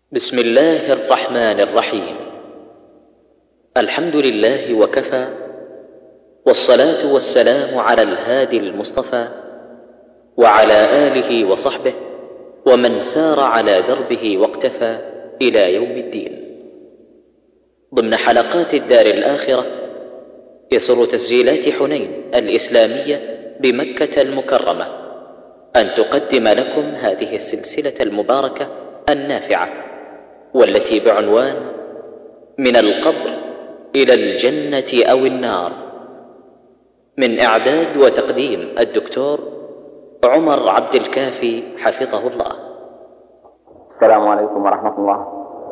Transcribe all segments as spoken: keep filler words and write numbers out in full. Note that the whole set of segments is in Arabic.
بسم الله الرحمن الرحيم. الحمد لله وكفى، والصلاة والسلام على الهادي المصطفى وعلى آله وصحبه ومن سار على دربه واقتفى إلى يوم الدين. ضمن حلقات الدار الآخرة يسر تسجيلات حنين الإسلامية بمكة المكرمة أن تقدم لكم هذه السلسلة المباركة النافعة، والتي بعنوان من القبر إلى الجنة أو النار، من إعداد وتقديم الدكتور عمر عبد الكافي حفظه الله. السلام عليكم ورحمة الله.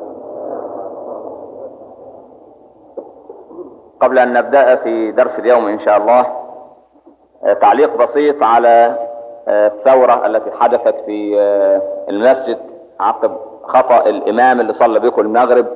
قبل أن نبدأ في درس اليوم إن شاء الله، تعليق بسيط على الثورة التي حدثت في المسجد عقب خطأ الإمام اللي صلى بكم المغرب.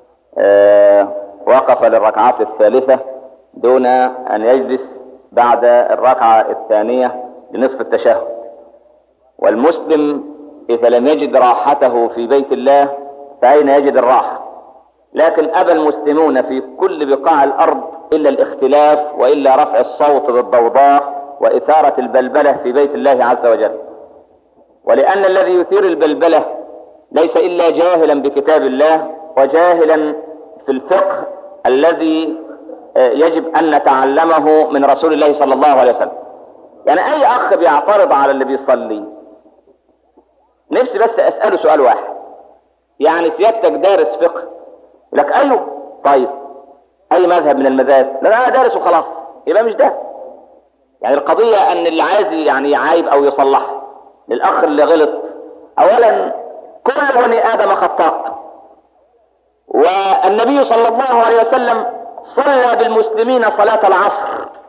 وقف للركعات الثالثة دون أن يجلس بعد الركعة الثانية لنصف التشهد. والمسلم إذا لم يجد راحته في بيت الله فأين يجد الراحة؟ لكن أبى المسلمون في كل بقاع الأرض إلا الاختلاف وإلا رفع الصوت بالضوضاء وإثارة البلبلة في بيت الله عز وجل. ولأن الذي يثير البلبلة ليس إلا جاهلا بكتاب الله وجاهلا في الفقه الذي يجب أن نتعلمه من رسول الله صلى الله عليه وسلم. يعني أي أخ بيعترض على اللي بيصلي، نفسي بس أسأله سؤال واحد، يعني سيادتك دارس فقه؟ لك أيوه. طيب أي مذهب من المذاهب؟ لا أنا دارس وخلاص، يبقى مش ده. يعني القضية أن اللي عايز يعني يعايب أو يصلح للأخ اللي غلط، أولا كل بني آدم خطاء، والنبي صلى الله عليه وسلم صلى بالمسلمين صلاة العصر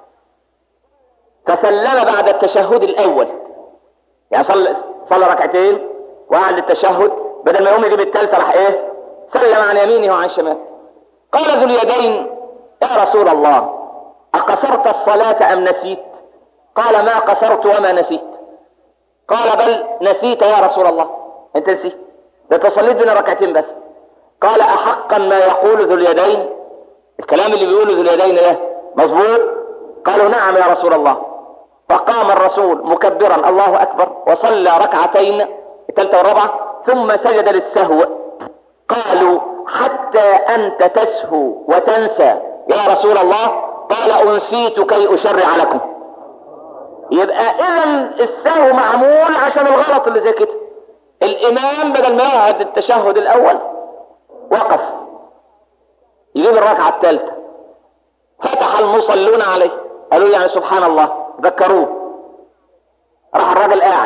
فسلم بعد التشهد الأول، يعني صلى صلى ركعتين وقعد للتشهد، بدل ما يقوم يجيب الثالثة راح إيه؟ سلم عن يمينه وعن شماله. قال ذو اليدين: يا رسول الله، أقصرت الصلاة أم نسيت؟ قال: ما قصرت وما نسيت. قال: بل نسيت يا رسول الله، أنت نسيت، ده تصليت بين ركعتين بس. قال: أحقا ما يقول ذو اليدين؟ الكلام اللي بيقوله ذو اليدين ده مظبوط؟ قالوا: نعم يا رسول الله. فقام الرسول مكبرا الله أكبر وصلى ركعتين الثالثة والرابعة ثم سجد للسهو. قالوا: حتى أنت تسهو وتنسى يا رسول الله؟ قال: أنسيت كي أشرع لكم. يبقى إذن السهو معمول عشان الغلط اللي زي كده. الإمام بدل ما يقعد التشهد الأول وقف يجيب الركعة الثالثة، فتح المصلون عليه، قالوا يعني سبحان الله، ذكروه، راح الراجل قاعد.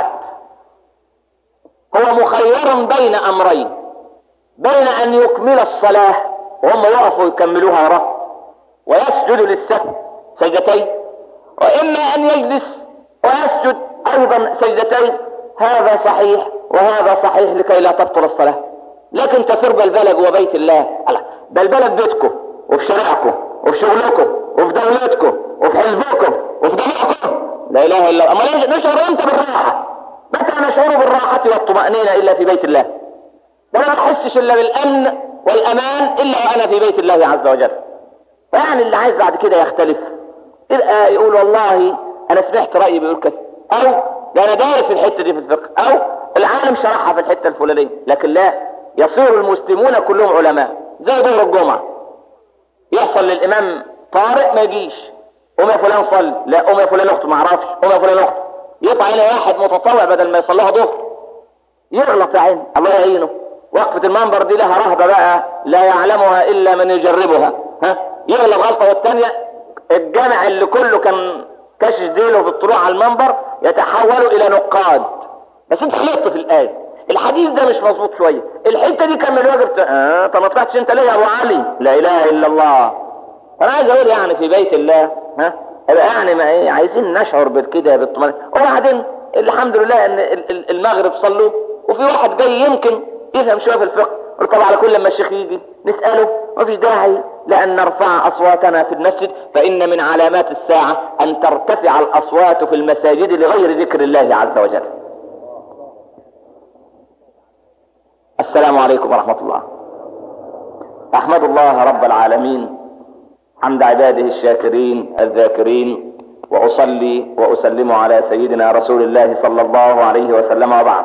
هو مخير بين أمرين، بين أن يكمل الصلاة وهم يقفوا يكملوها وراه ويسجد للسهو سجدتين، وإما أن يجلس ويسجد أيضا سجدتين. هذا صحيح وهذا صحيح لكي لا تبطل الصلاة. لكن تثير بلبلة جوا بيت الله، بلبلة في بيتكم وفي شارعكم وفي شغلكم وفي دولتكم وفي حزبكم وفي جماعكم، لا إله إلا الله. أما نشعر أنت بالراحة؟ متى نشعر بالراحة والطمأنينة إلا في بيت الله؟ ده أنا ما أحسش إلا بالأمن والأمان إلا وأنا في بيت الله عز وجل. يعني اللي عايز بعد كده يختلف يبقى يقول والله أنا سمعت رأيي بيقول كده، أو ده أنا دارس الحتة دي في الفقه، أو العالم شرحها في الحتة الفلانية. لكن لا، يصير المسلمون كلهم علماء. زي ظهر الجمعة يحصل للإمام طارئ ما يجيش، قوم يا فلان صلي، لا قوم يا فلان اخته ما اعرفش، قوم يا فلان اخته، يطلع هنا واحد متطوع بدل ما يصليها ظهر يغلط يا عين، الله يعينه. وقفة المنبر دي لها رهبة بقى لا يعلمها إلا من يجربها، ها يغلط غلطة والتانية الجامع اللي كله كان كشش ديله بالطلوع على المنبر يتحول إلى نقاد. بس انت غلطت في الآية، الحديث ده مش مظبوط شوية، الحتة دي كان من الواجب ت... اه طب ما طلعتش انت ليه يا ابو علي؟ لا اله الا الله. انا عايز اقول يعني في بيت الله ها يبقى يعني ما ايه، عايزين نشعر بالكده بالطمأنينة. وبعدين الحمد لله ان المغرب صلوا وفي واحد جاي يمكن يفهم شويه في الفقه، طبعا على كل ما الشيخ يجي نساله، ما فيش داعي لان نرفع اصواتنا في المسجد، فان من علامات الساعه ان ترتفع الاصوات في المساجد لغير ذكر الله عز وجل. السلام عليكم ورحمة الله. أحمد الله رب العالمين حمد عباده الشاكرين الذاكرين، وأصلي وأسلم على سيدنا رسول الله صلى الله عليه وسلم، وبعد.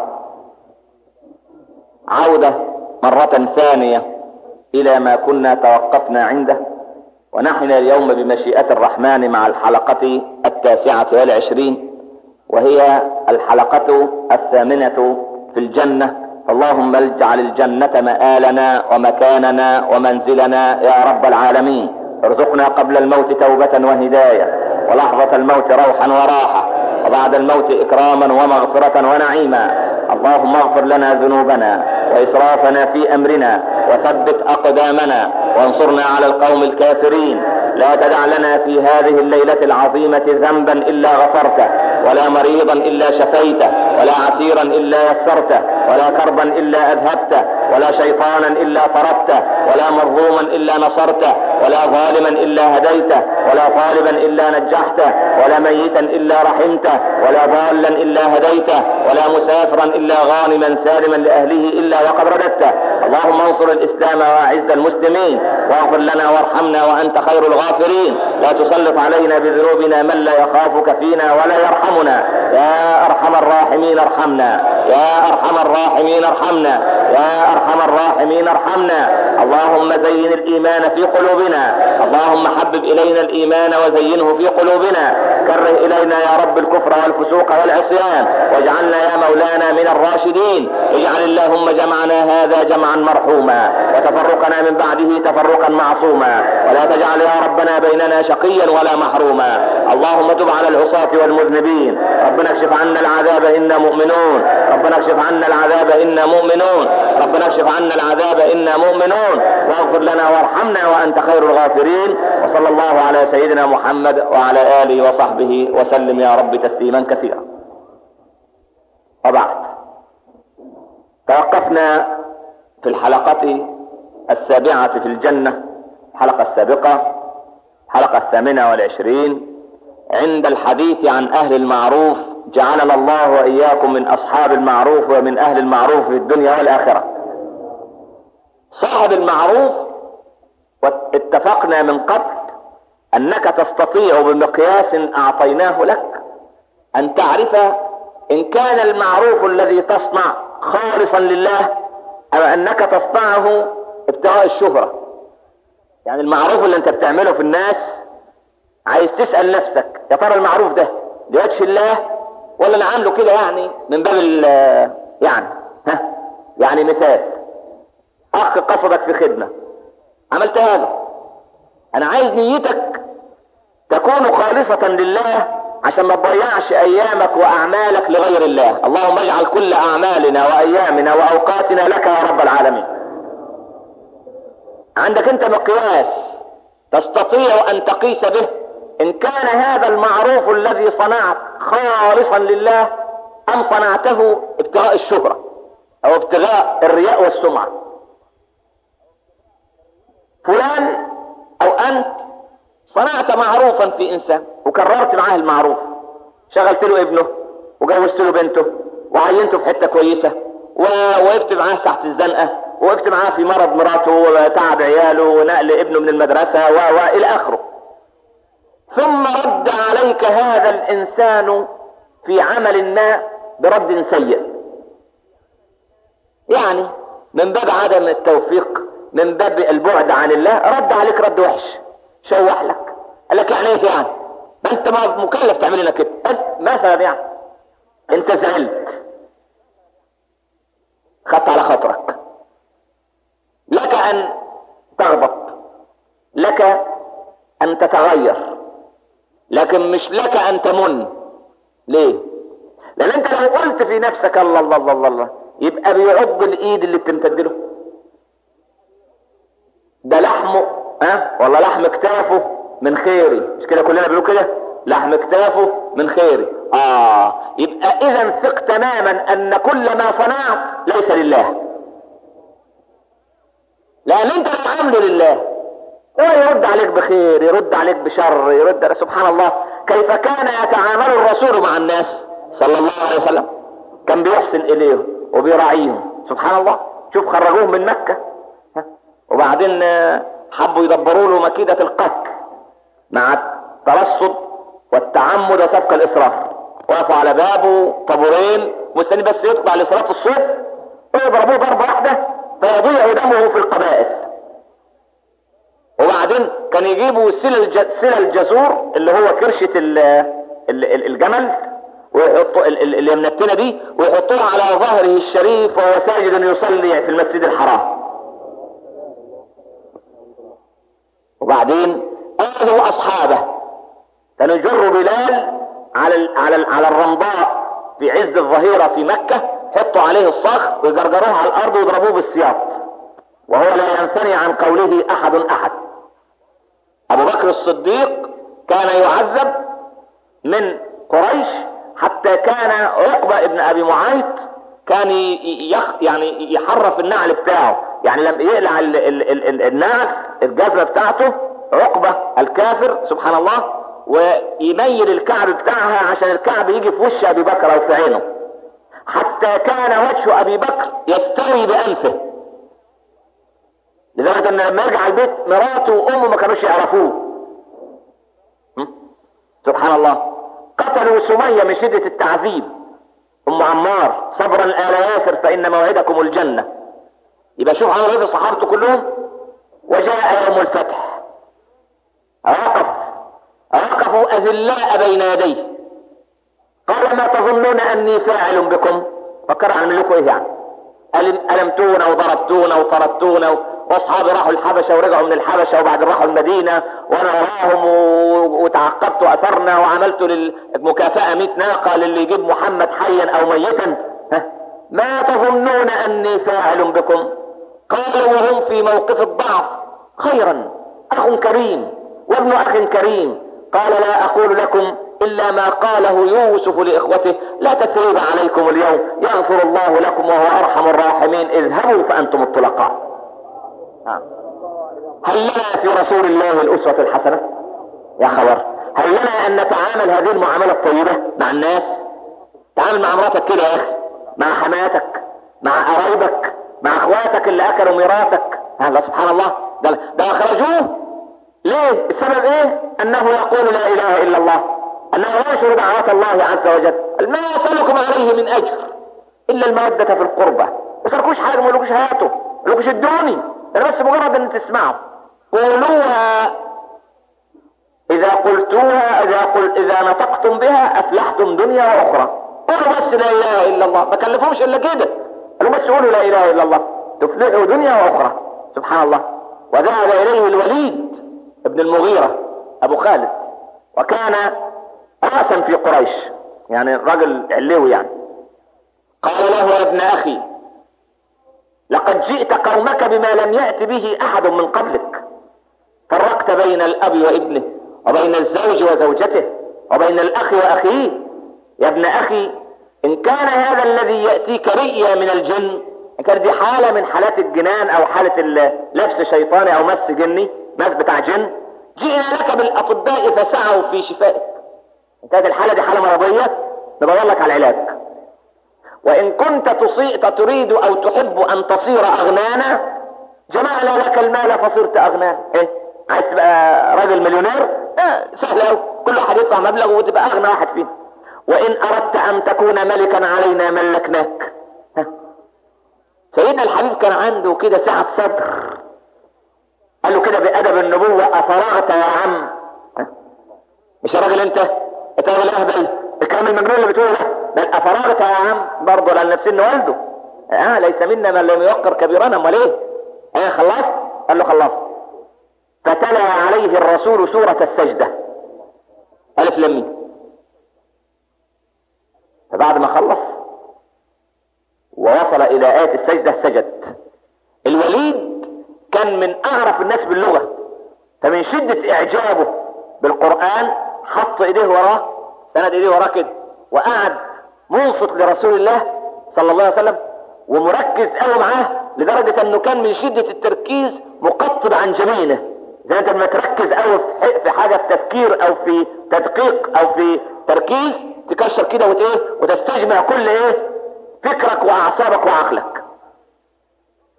عودة مرة ثانية إلى ما كنا توقفنا عنده، ونحن اليوم بمشيئة الرحمن مع الحلقة التاسعة والعشرين، وهي الحلقة الثامنة في الجنة. اللهم اجعل الجنة مآلنا ومكاننا ومنزلنا يا رب العالمين. ارزقنا قبل الموت توبة وهداية، ولحظة الموت روحا وراحة، وبعد الموت إكراما ومغفرة ونعيما. اللهم اغفر لنا ذنوبنا وإسرافنا في أمرنا، وثبت أقدامنا، وانصرنا على القوم الكافرين. لا تدع لنا في هذه الليلة العظيمة ذنبا إلا غفرته، ولا مريضا إلا شفيته، ولا عسيرا إلا يسرته، ولا كربا إلا أذهبته، ولا شيطانا إلا طردته، ولا مظلوما إلا نصرته، ولا ظالما إلا هديته، ولا طالبا إلا نجحته، ولا ميتا إلا رحمته، ولا ضالا إلا هديته، ولا مسافرا إلا غانما سالما لأهله إلا وقد رددته. اللهم انصر الإسلام وأعز المسلمين، واغفر لنا وارحمنا وأنت خير الغافرين. لا تسلط علينا بذنوبنا من لا يخافك فينا ولا يرحمنا. يا أرحم الراحمين ارحمنا، يا أرحم الراحمين ارحمنا، يا أرحم الراحمين ارحمنا. اللهم زين الإيمان في قلوبنا، اللهم حبب إلينا الإيمان وزينه في قلوبنا. كره إلينا يا رب الكفر والفسوق والعصيان، واجعلنا يا مولانا من الراشدين. اجعل اللهم جمعنا هذا جمعا مرحوما، وتفرقنا من بعده تفرقا معصوما، ولا تجعل يا ربنا بيننا شقيا ولا محروما. اللهم تب على العصاة والمذنبين. ربنا اكشف عنا العذاب إنا مؤمنون، ربنا اكشف عنا العذاب إنا مؤمنون، ربنا اكشف عنا العذاب إنا مؤمنون. واغفر لنا وارحمنا وأنت خير الغافرين. وصلى الله على سيدنا محمد وعلى آله وصحبه وسلم يا رب تسليما كثيرا. وبعد، توقفنا في الحلقة السابعة في الجنة، الحلقة السابقة، الحلقة الثامنة والعشرين، عند الحديث عن أهل المعروف. جعلنا الله وإياكم من أصحاب المعروف ومن أهل المعروف في الدنيا والآخرة. صاحب المعروف، واتفقنا من قبل أنك تستطيع بمقياس أعطيناه لك أن تعرف إن كان المعروف الذي تصنع خالصا لله، أو أنك تصنعه ابتغاء الشهرة. يعني المعروف اللي أنت بتعمله في الناس، عايز تسأل نفسك يا ترى المعروف ده لوجه الله، ولا أنا عامله كده يعني من باب يعني ها يعني مثال، أخ قصدك في خدمة عملتها له، أنا عايز نيتك تكون خالصة لله عشان ما تضيعش أيامك وأعمالك لغير الله. اللهم اجعل كل أعمالنا وأيامنا وأوقاتنا لك يا رب العالمين. عندك أنت مقياس تستطيع أن تقيس به إن كان هذا المعروف الذي صنعت خالصا لله، أم صنعته ابتغاء الشهرة أو ابتغاء الرياء والسمعة. فلان أو أنت صنعت معروفا في إنسان وكررت معاه المعروف، شغلت له ابنه وجوزت له بنته وعينته في حتة كويسة ووقفت معاه ساعة الزنقة، وقفت معاه في مرض مراته وتعب عياله ونقل ابنه من المدرسة وإلى آخره. ثم رد عليك هذا الإنسان في عمل ما برد سيء، يعني من باب عدم التوفيق، من باب البعد عن الله، رد عليك رد وحش، شوح لك، قال لك يعني ايه يعني؟ ما انت ما مكلف تعمل لنا كده مثلا، يعني انت زعلت، خدت على خاطرك، لك ان تغضب، لك ان تتغير، لكن مش لك ان تمن. ليه؟ لان انت لو قلت في نفسك الله الله الله الله، يبقى بيعض الايد اللي بتمتد له، ده لحمه ها والله لحم كتافه من خيري، مش كده كلنا بيقولوا كده؟ لحم كتافه من خيري. اه يبقى اذا ثق تماما ان كل ما صنعت ليس لله، لان انت لو عامله لله هو يرد عليك بخير، يرد عليك بشر، يرد. سبحان الله، كيف كان يتعامل الرسول مع الناس صلى الله عليه وسلم؟ كان بيحسن اليهم وبيراعيهم، سبحان الله. شوف خرجوه من مكة، وبعدين حبوا يدبروا له مكيدة القتل مع الترصد والتعمد وسبق الإصرار. وقفوا على بابه طابورين مستني بس يطلع لصلاة الصبح ويضربوه ضربة واحدة فيضيع دمه في القبائل. وبعدين كان يجيبوا سلة الجزور اللي هو كرشة الجمل ويحطوا اللي من التنة دي ويحطوها على ظهره الشريف وهو ساجد يصلي في المسجد الحرام. وبعدين اخذوا اصحابه كانوا يجروا بلال على على على الرمضاء في عز الظهيرة في مكة، حطوا عليه الصخر ويجرجروه على الارض ويضربوه بالسياط وهو لا ينثني عن قوله احد احد. ابو بكر الصديق كان يعذب من قريش حتى كان عقبة ابن ابي معيط كان يخ يعني يحرف النعل بتاعه، يعني لما يقلع ال ال ال النعل الجزمة بتاعته عقبة الكافر سبحان الله ويميل الكعب بتاعها عشان الكعب يجي في وش ابي بكر او في عينه، حتى كان وجه ابي بكر يستوي بانفه، لدرجة ان لما يرجع البيت مراته وامه ما كانوش يعرفوه. سبحان الله. قتلوا سمية من شدة التعذيب، ام عمار صبرا آل ياسر فان موعدكم الجنة. يبقى شوف عملوا ايه في صحابته كلهم. وجاء يوم الفتح وقف وقفوا اذلاء بين يديه قال ما تظنون اني فاعل بكم؟ فكر اعمل لكم ايه يعني؟ ألمتونا وضربتونا وطردتونا واصحابي راحوا الحبشة ورجعوا من الحبشة وبعدين راحوا المدينة وانا وراهم وتعقبت اثرنا وعملت للمكافأة مئة ناقة للي يجيب محمد حيا او ميتا. ها؟ ما تظنون اني فاعل بكم؟ قالوا وهم في موقف الضعف خيرا اخ كريم وابن اخ كريم. قال لا اقول لكم الا ما قاله يوسف لاخوته لا تثريب عليكم اليوم يغفر الله لكم وهو ارحم الراحمين اذهبوا فانتم الطلقاء. هل لنا في رسول الله الاسوة الحسنة؟ يا خبر، هل لنا ان نتعامل هذه المعاملة الطيبة مع الناس؟ تعامل مع مراتك كده يا اخي، مع حماتك، مع قرايبك، مع اخواتك اللي اكلوا ميراثك. هذا سبحان الله ده, ده اخرجوه ليه؟ السبب ايه؟ انه يقول لا اله الا الله، انه ينشر دعوات الله عز وجل. ما يسألكم عليه من اجر الا المودة في القربة. ما يسألكوش حاجة، ما يقولكوش هاتوا، ما يقولكوش ادوني، انا بس مجرد ان تسمعوا. قولوها اذا قلتوها اذا قل اذا نطقتم بها افلحتم دنيا واخرى. قولوا بس لا اله الا الله، ما كلفوش الا كده، قالوا بس قولوا لا اله الا الله تفلحوا دنيا واخرى. سبحان الله. وذهب اليه الوليد ابن المغيرة ابو خالد وكان رأسا في قريش، يعني الرجل علوي يعني. قال له يا ابن اخي لقد جئت قومك بما لم يأت به احد من قبلك، فرقت بين الاب وابنه وبين الزوج وزوجته وبين الاخ واخيه. يا ابن اخي ان كان هذا الذي يأتيك رئيا من الجن، ان كانت دي حالة من حالات الجنان او حالة لبس شيطاني او مس جني، مس بتاع جن، جئنا لك بالاطباء فسعوا في شفائك. ان كانت الحالة دي حالة مرضية ندور لك على العلاج. وان كنت تريد او تحب ان تصير اغنانا جمعنا لك المال فصرت اغنانا. ايه عايز تبقى راجل مليونير؟ اه سهل اوي، كل واحد يدفع مبلغ وتبقى اغنى واحد فينا. وان اردت ان تكون ملكا علينا ملكناك. سيدنا الحبيب كان عنده كده سعة صدر، قال له كده بأدب النبوة افرغت يا عم؟ مش يا راجل انت انت راجل اهبل، الكلام المجنون اللي بتقوله ده، بل افرغت يا عم برضه لان نفسين والده اه ليس منا من لم يوقر كبيرنا. امال ايه؟ ايه خلصت؟ قال له خلصت. فتلا عليه الرسول سورة السجدة الف لم. فبعد ما خلص ووصل الى آية السجدة سجد. الوليد كان من اعرف الناس باللغة، فمن شدة اعجابه بالقرآن حط ايديه وراه، سند ايديه وراه كده وقعد منصت لرسول الله صلى الله عليه وسلم ومركز قوي معاه، لدرجة انه كان من شدة التركيز مقطب عن جبينه. زي انت لما تركز قوي في حاجة في تفكير او في تدقيق او في تركيز تكشر كده وت ايه وتستجمع كل ايه فكرك واعصابك وعقلك.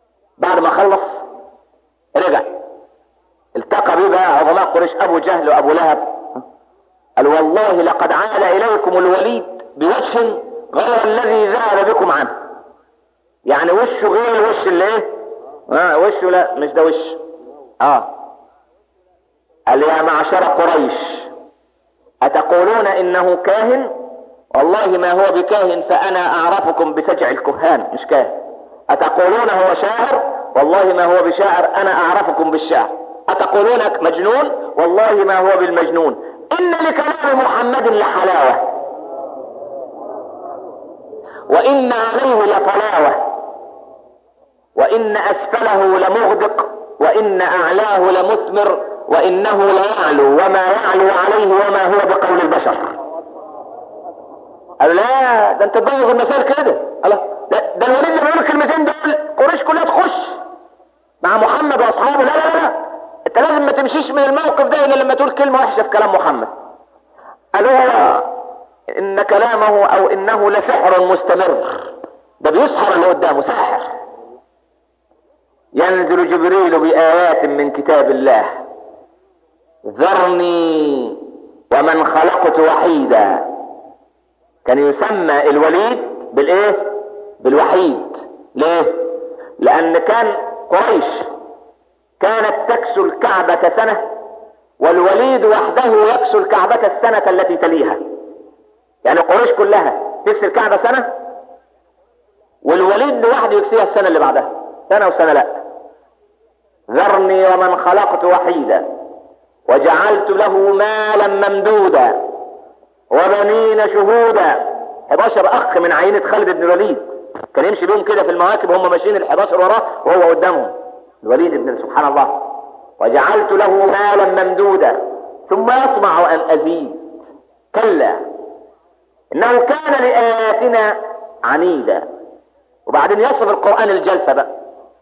بعد ما خلص رجع التقى بيه بقى عظماء قريش ابو جهل وابو لهب، قال والله لقد عاد اليكم الوليد بوجه غير الذي ذهب بكم عنه. يعني وشه غير الوش اللي ايه؟ اه وشه لا مش ده وش. اه قال يا معشر قريش اتقولون انه كاهن؟ والله ما هو بكاهن، فانا اعرفكم بسجع الكهان مش كاهن. اتقولون هو شاعر؟ والله ما هو بشاعر، انا اعرفكم بالشعر. اتقولون مجنون؟ والله ما هو بالمجنون. ان لكلام محمد لحلاوة وان عليه لطلاوة وان اسفله لمغدق وان اعلاه لمثمر وانه ليعلو وما يعلو عليه وما هو بقول البشر. قالوا لا ده انت تبوظ المسائل كده. الله ده, ده الوليد لما يقول الكلمتين دول قريش كلها تخش مع محمد واصحابه. لا لا لا انت لازم ما تمشيش من الموقف ده الا لما تقول كلمه وحشه في كلام محمد. قالوا ان كلامه او انه لسحر مستمر، ده بيسحر اللي قدامه، ساحر. ينزل جبريل بآيات من كتاب الله ذرني ومن خلقت وحيدا. كان يسمى الوليد بالايه؟ بالوحيد. ليه؟ لان كان قريش كانت تكسو الكعبة سنة والوليد وحده يكسو الكعبة السنة التي تليها. يعني قريش كلها تكسي الكعبة سنة والوليد لوحده يكسيها السنة اللي بعدها، سنة وسنة لا. ذرني ومن خلقت وحيدا وجعلت له مالا ممدودا وبنين شهودا. حداشر اخ من عينة خالد بن الوليد كان يمشي بهم كده في المواكب هم ماشيين الحداشر وراه وهو قدامهم الوليد بن سبحان الله. وجعلت له مالا ممدودا ثم يطمع ان ازيد كلا انه كان لآياتنا عنيدا. وبعدين يصف القرآن الجلسة بقى،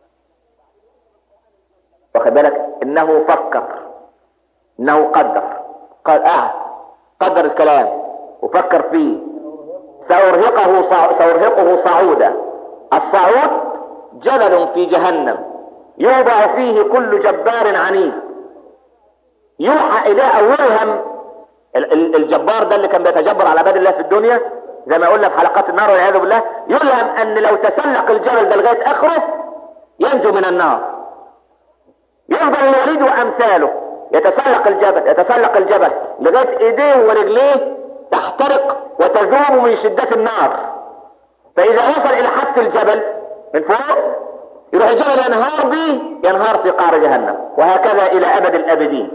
واخد بالك؟ انه فكر، انه قدر، قال قعد قدر الكلام وفكر فيه. سأرهقه صع... سأرهقه صعودا. الصعود جبل في جهنم يوضع فيه كل جبار عنيد. يوحى اليه او يوهم الجبار ده اللي كان بيتجبر على عباد الله في الدنيا زي ما قلنا في حلقات النار والعياذ بالله، يلهم ان لو تسلق الجبل ده لغايه اخره ينجو من النار. يفضل الوليد وامثاله يتسلق الجبل يتسلق الجبل لغايه ايديه ورجليه تحترق وتذوب من شده النار. فاذا وصل الى حافه الجبل من فوق يروح الجبل ينهار به، ينهار في قعر جهنم، وهكذا الى ابد الابدين.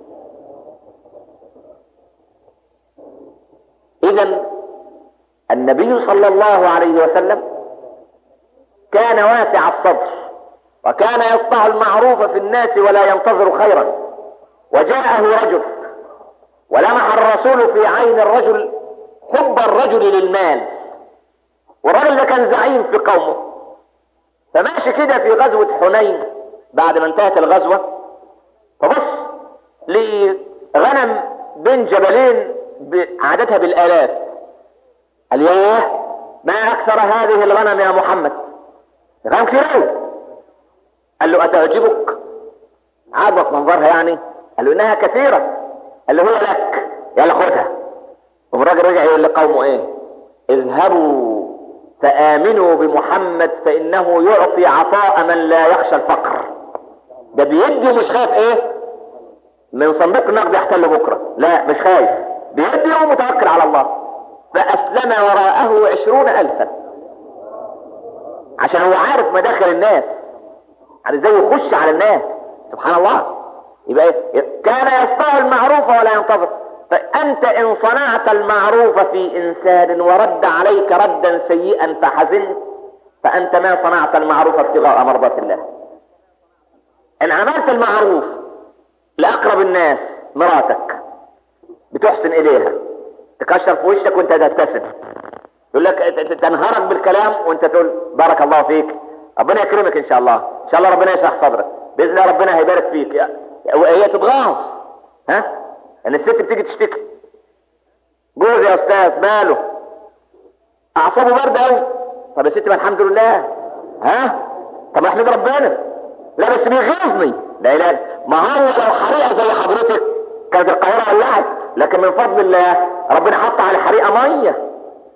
اذا النبي صلى الله عليه وسلم كان واسع الصدر وكان يصنع المعروف في الناس ولا ينتظر خيرا. وجاءه رجل ولمح الرسول في عين الرجل حب الرجل للمال، والرجل ده كان زعيم في قومه. فماشي كده في غزوة حنين بعد ما انتهت الغزوة، فبص لقي غنم بين جبلين عددها بالالاف. قال ياه ما اكثر هذه الغنم يا محمد، غنم كتير قوي. قال له اتعجبك؟ عجبك منظرها يعني؟ قال له انها كثيرة. قال له هو لك، يلا خدها. والراجل رجع يقول لقومه ايه؟ اذهبوا فآمنوا بمحمد فإنه يعطي عطاء من لا يخشى الفقر. ده بيدي ومش خايف ايه؟ من صندوق النقد يحتل بكرة، لا مش خايف، بيدي ومتوكل على الله. فأسلم وراءه عشرون ألفا عشان هو عارف مداخل الناس، يعني ازاي يخش على الناس. سبحان الله. يبقى كان يصنع المعروف ولا ينتظر. فأنت إن صنعت المعروف في إنسان ورد عليك ردا سيئا فحزنت، فأنت ما صنعت المعروف ابتغاء مرضات الله. إن عملت المعروف لأقرب الناس، مراتك بتحسن إليها، تكشر في وشك وانت تبتسم، يقول لك تنهرك بالكلام وانت تقول بارك الله فيك، ربنا يكرمك ان شاء الله، ان شاء الله ربنا يشرح صدرك باذن الله، ربنا هيبارك فيك. هي تتغاظ ها ان الست بتيجي تشتكي، جوز يا استاذ ماله اعصابه بارده قوي. طب يا ست ما الحمد لله، ها طب احمد ربنا. لا بس بيغيظني. لا لا ما هو لو حريقه زي حضرتك كانت القاهره ولعت، لكن من فضل الله ربنا حط على الحريقه ميه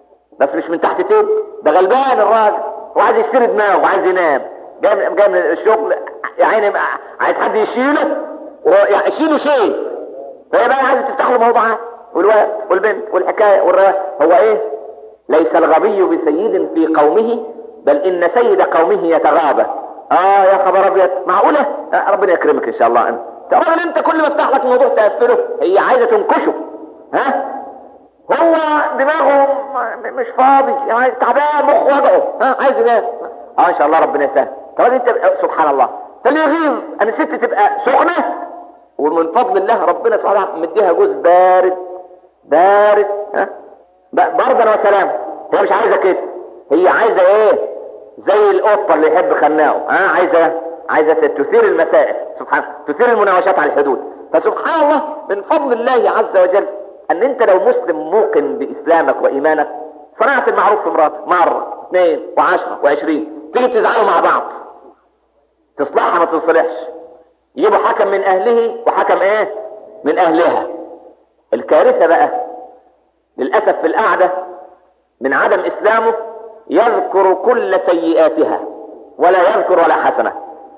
بس مش من تحت تيب. ده غلبان الراجل وعايز يشتري دماغه وعايز ينام، جاي جاي من الشغل يا عيني عايز حد يشيله ويشيله شيء، فهي بقى عايزه تفتح له موضوعات والولد والبنت والحكايه والروايه. هو ايه؟ ليس الغبي بسيد في قومه بل ان سيد قومه يتغابى. اه يا خبر ابيض، معقوله؟ آه ربنا يكرمك ان شاء الله. انت راجل انت كل ما افتح لك موضوع تقفله، هي عايزه تنكشه. ها هو دماغه مش فاضي يعني تعبان، مخه وجعه، ها عايز ينام. اه ان شاء الله ربنا يسهل. طب انت سبحان الله فاللي يغيظ ان الست تبقى سخنه ومن فضل الله ربنا سبحانه وتعالى مديها جوز بارد بارد ها بردا وسلام. هي مش عايزه كده، هي عايزه ايه؟ زي القطه اللي يحب خناقه. ها عايزه عايزه تثير المسائل، سبحان تثير المناوشات على الحدود. فسبحان الله من فضل الله عز وجل ان انت لو مسلم موقن باسلامك وايمانك صنعت المعروف في مراتك مره اثنين وعشرة وعشرين، تيجي تزعلوا مع بعض تصلحها ما تصلحش، يجيبوا حكم من اهله وحكم ايه من اهلها. الكارثه بقى للاسف في القعده من عدم اسلامه يذكر كل سيئاتها ولا يذكر ولا حسنه،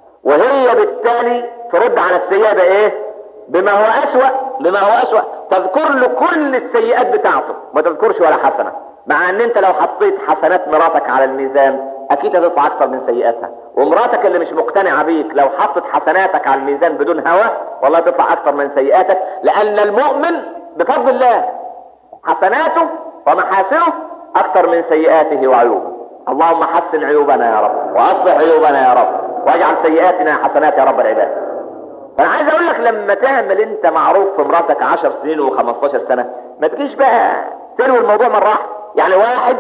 وهي بالتالي ترد على السيئه بايه؟ بما هو اسوأ بما هو اسوأ تذكر له كل السيئات بتاعته ما تذكرش ولا حسنه. مع ان انت لو حطيت حسنات مراتك على الميزان اكيد هتطلع اكتر من سيئاتها، ومراتك اللي مش مقتنعه بيك لو حطت حسناتك على الميزان بدون هوى والله تطلع اكتر من سيئاتك. لان المؤمن بفضل الله حسناته ومحاسنه اكتر من سيئاته وعيوبه. اللهم حسن عيوبنا يا رب واصلح عيوبنا يا رب واجعل سيئاتنا حسنات يا رب العباد. فانا عايز اقول لك لما تعمل انت معروف في مراتك عشر سنين وخمستاشر سنه ما تجيش بقى تلوي الموضوع مره واحده. يعني واحد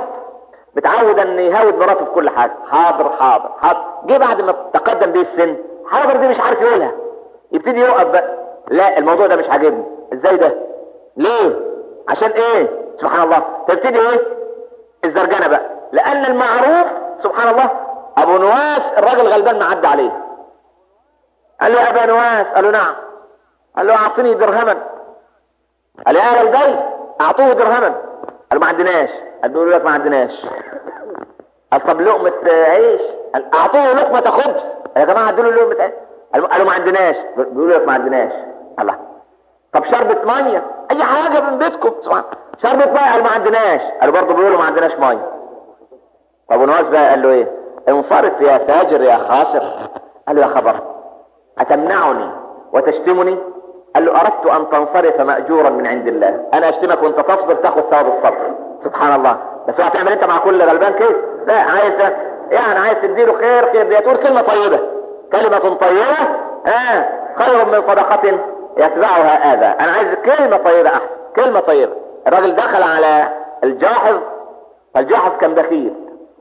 متعود ان يهاود مراته في كل حاجه، حاضر حاضر حاضر، جه بعد ما تقدم بيه السن حاضر دي مش عارف يقولها، يبتدي يوقف بقى. لا الموضوع ده مش عاجبني. ازاي ده؟ ليه؟ عشان ايه؟ سبحان الله تبتدي ايه؟ الزرجنه بقى. لان المعروف سبحان الله ابو نواس الراجل غلبان معدي عليه قال له يا ابا نواس، قال له نعم، قال له اعطني درهما، قال يا اهل البيت اعطوه درهما، قال له ما عندناش، قال له لك ما عندناش، قال طب لقمه عيش، قال اعطوه لقمه خبز، يا جماعه ادوا له لقمه عيش، قالوا ما عندناش، بيقولوا لك ما عندناش. الله طب شربة ميه اي حاجه من بيتكم سبحان، شربة ميه، قال ما عندناش، قالوا برضه بيقولوا ما عندناش ميه. طب ابو نواس بقى قال له ايه؟ انصرف يا فاجر يا خاسر. قال له يا خبر أتمنعني وتشتمني؟ قال له أردت أن تنصرف مأجورا من عند الله، أنا أشتمك وأنت تصبر تاخذ ثواب الصبر. سبحان الله. بس هتعمل أنت مع كل غلبان كده؟ لا عايز يعني عايز تديله خير خير دي تقول كلمة طيبة، كلمة طيبة آه خير من صدقة يتبعها آذى. أنا عايز كلمة طيبة أحسن، كلمة طيبة. الراجل دخل على الجاحظ فالجاحظ كان بخيل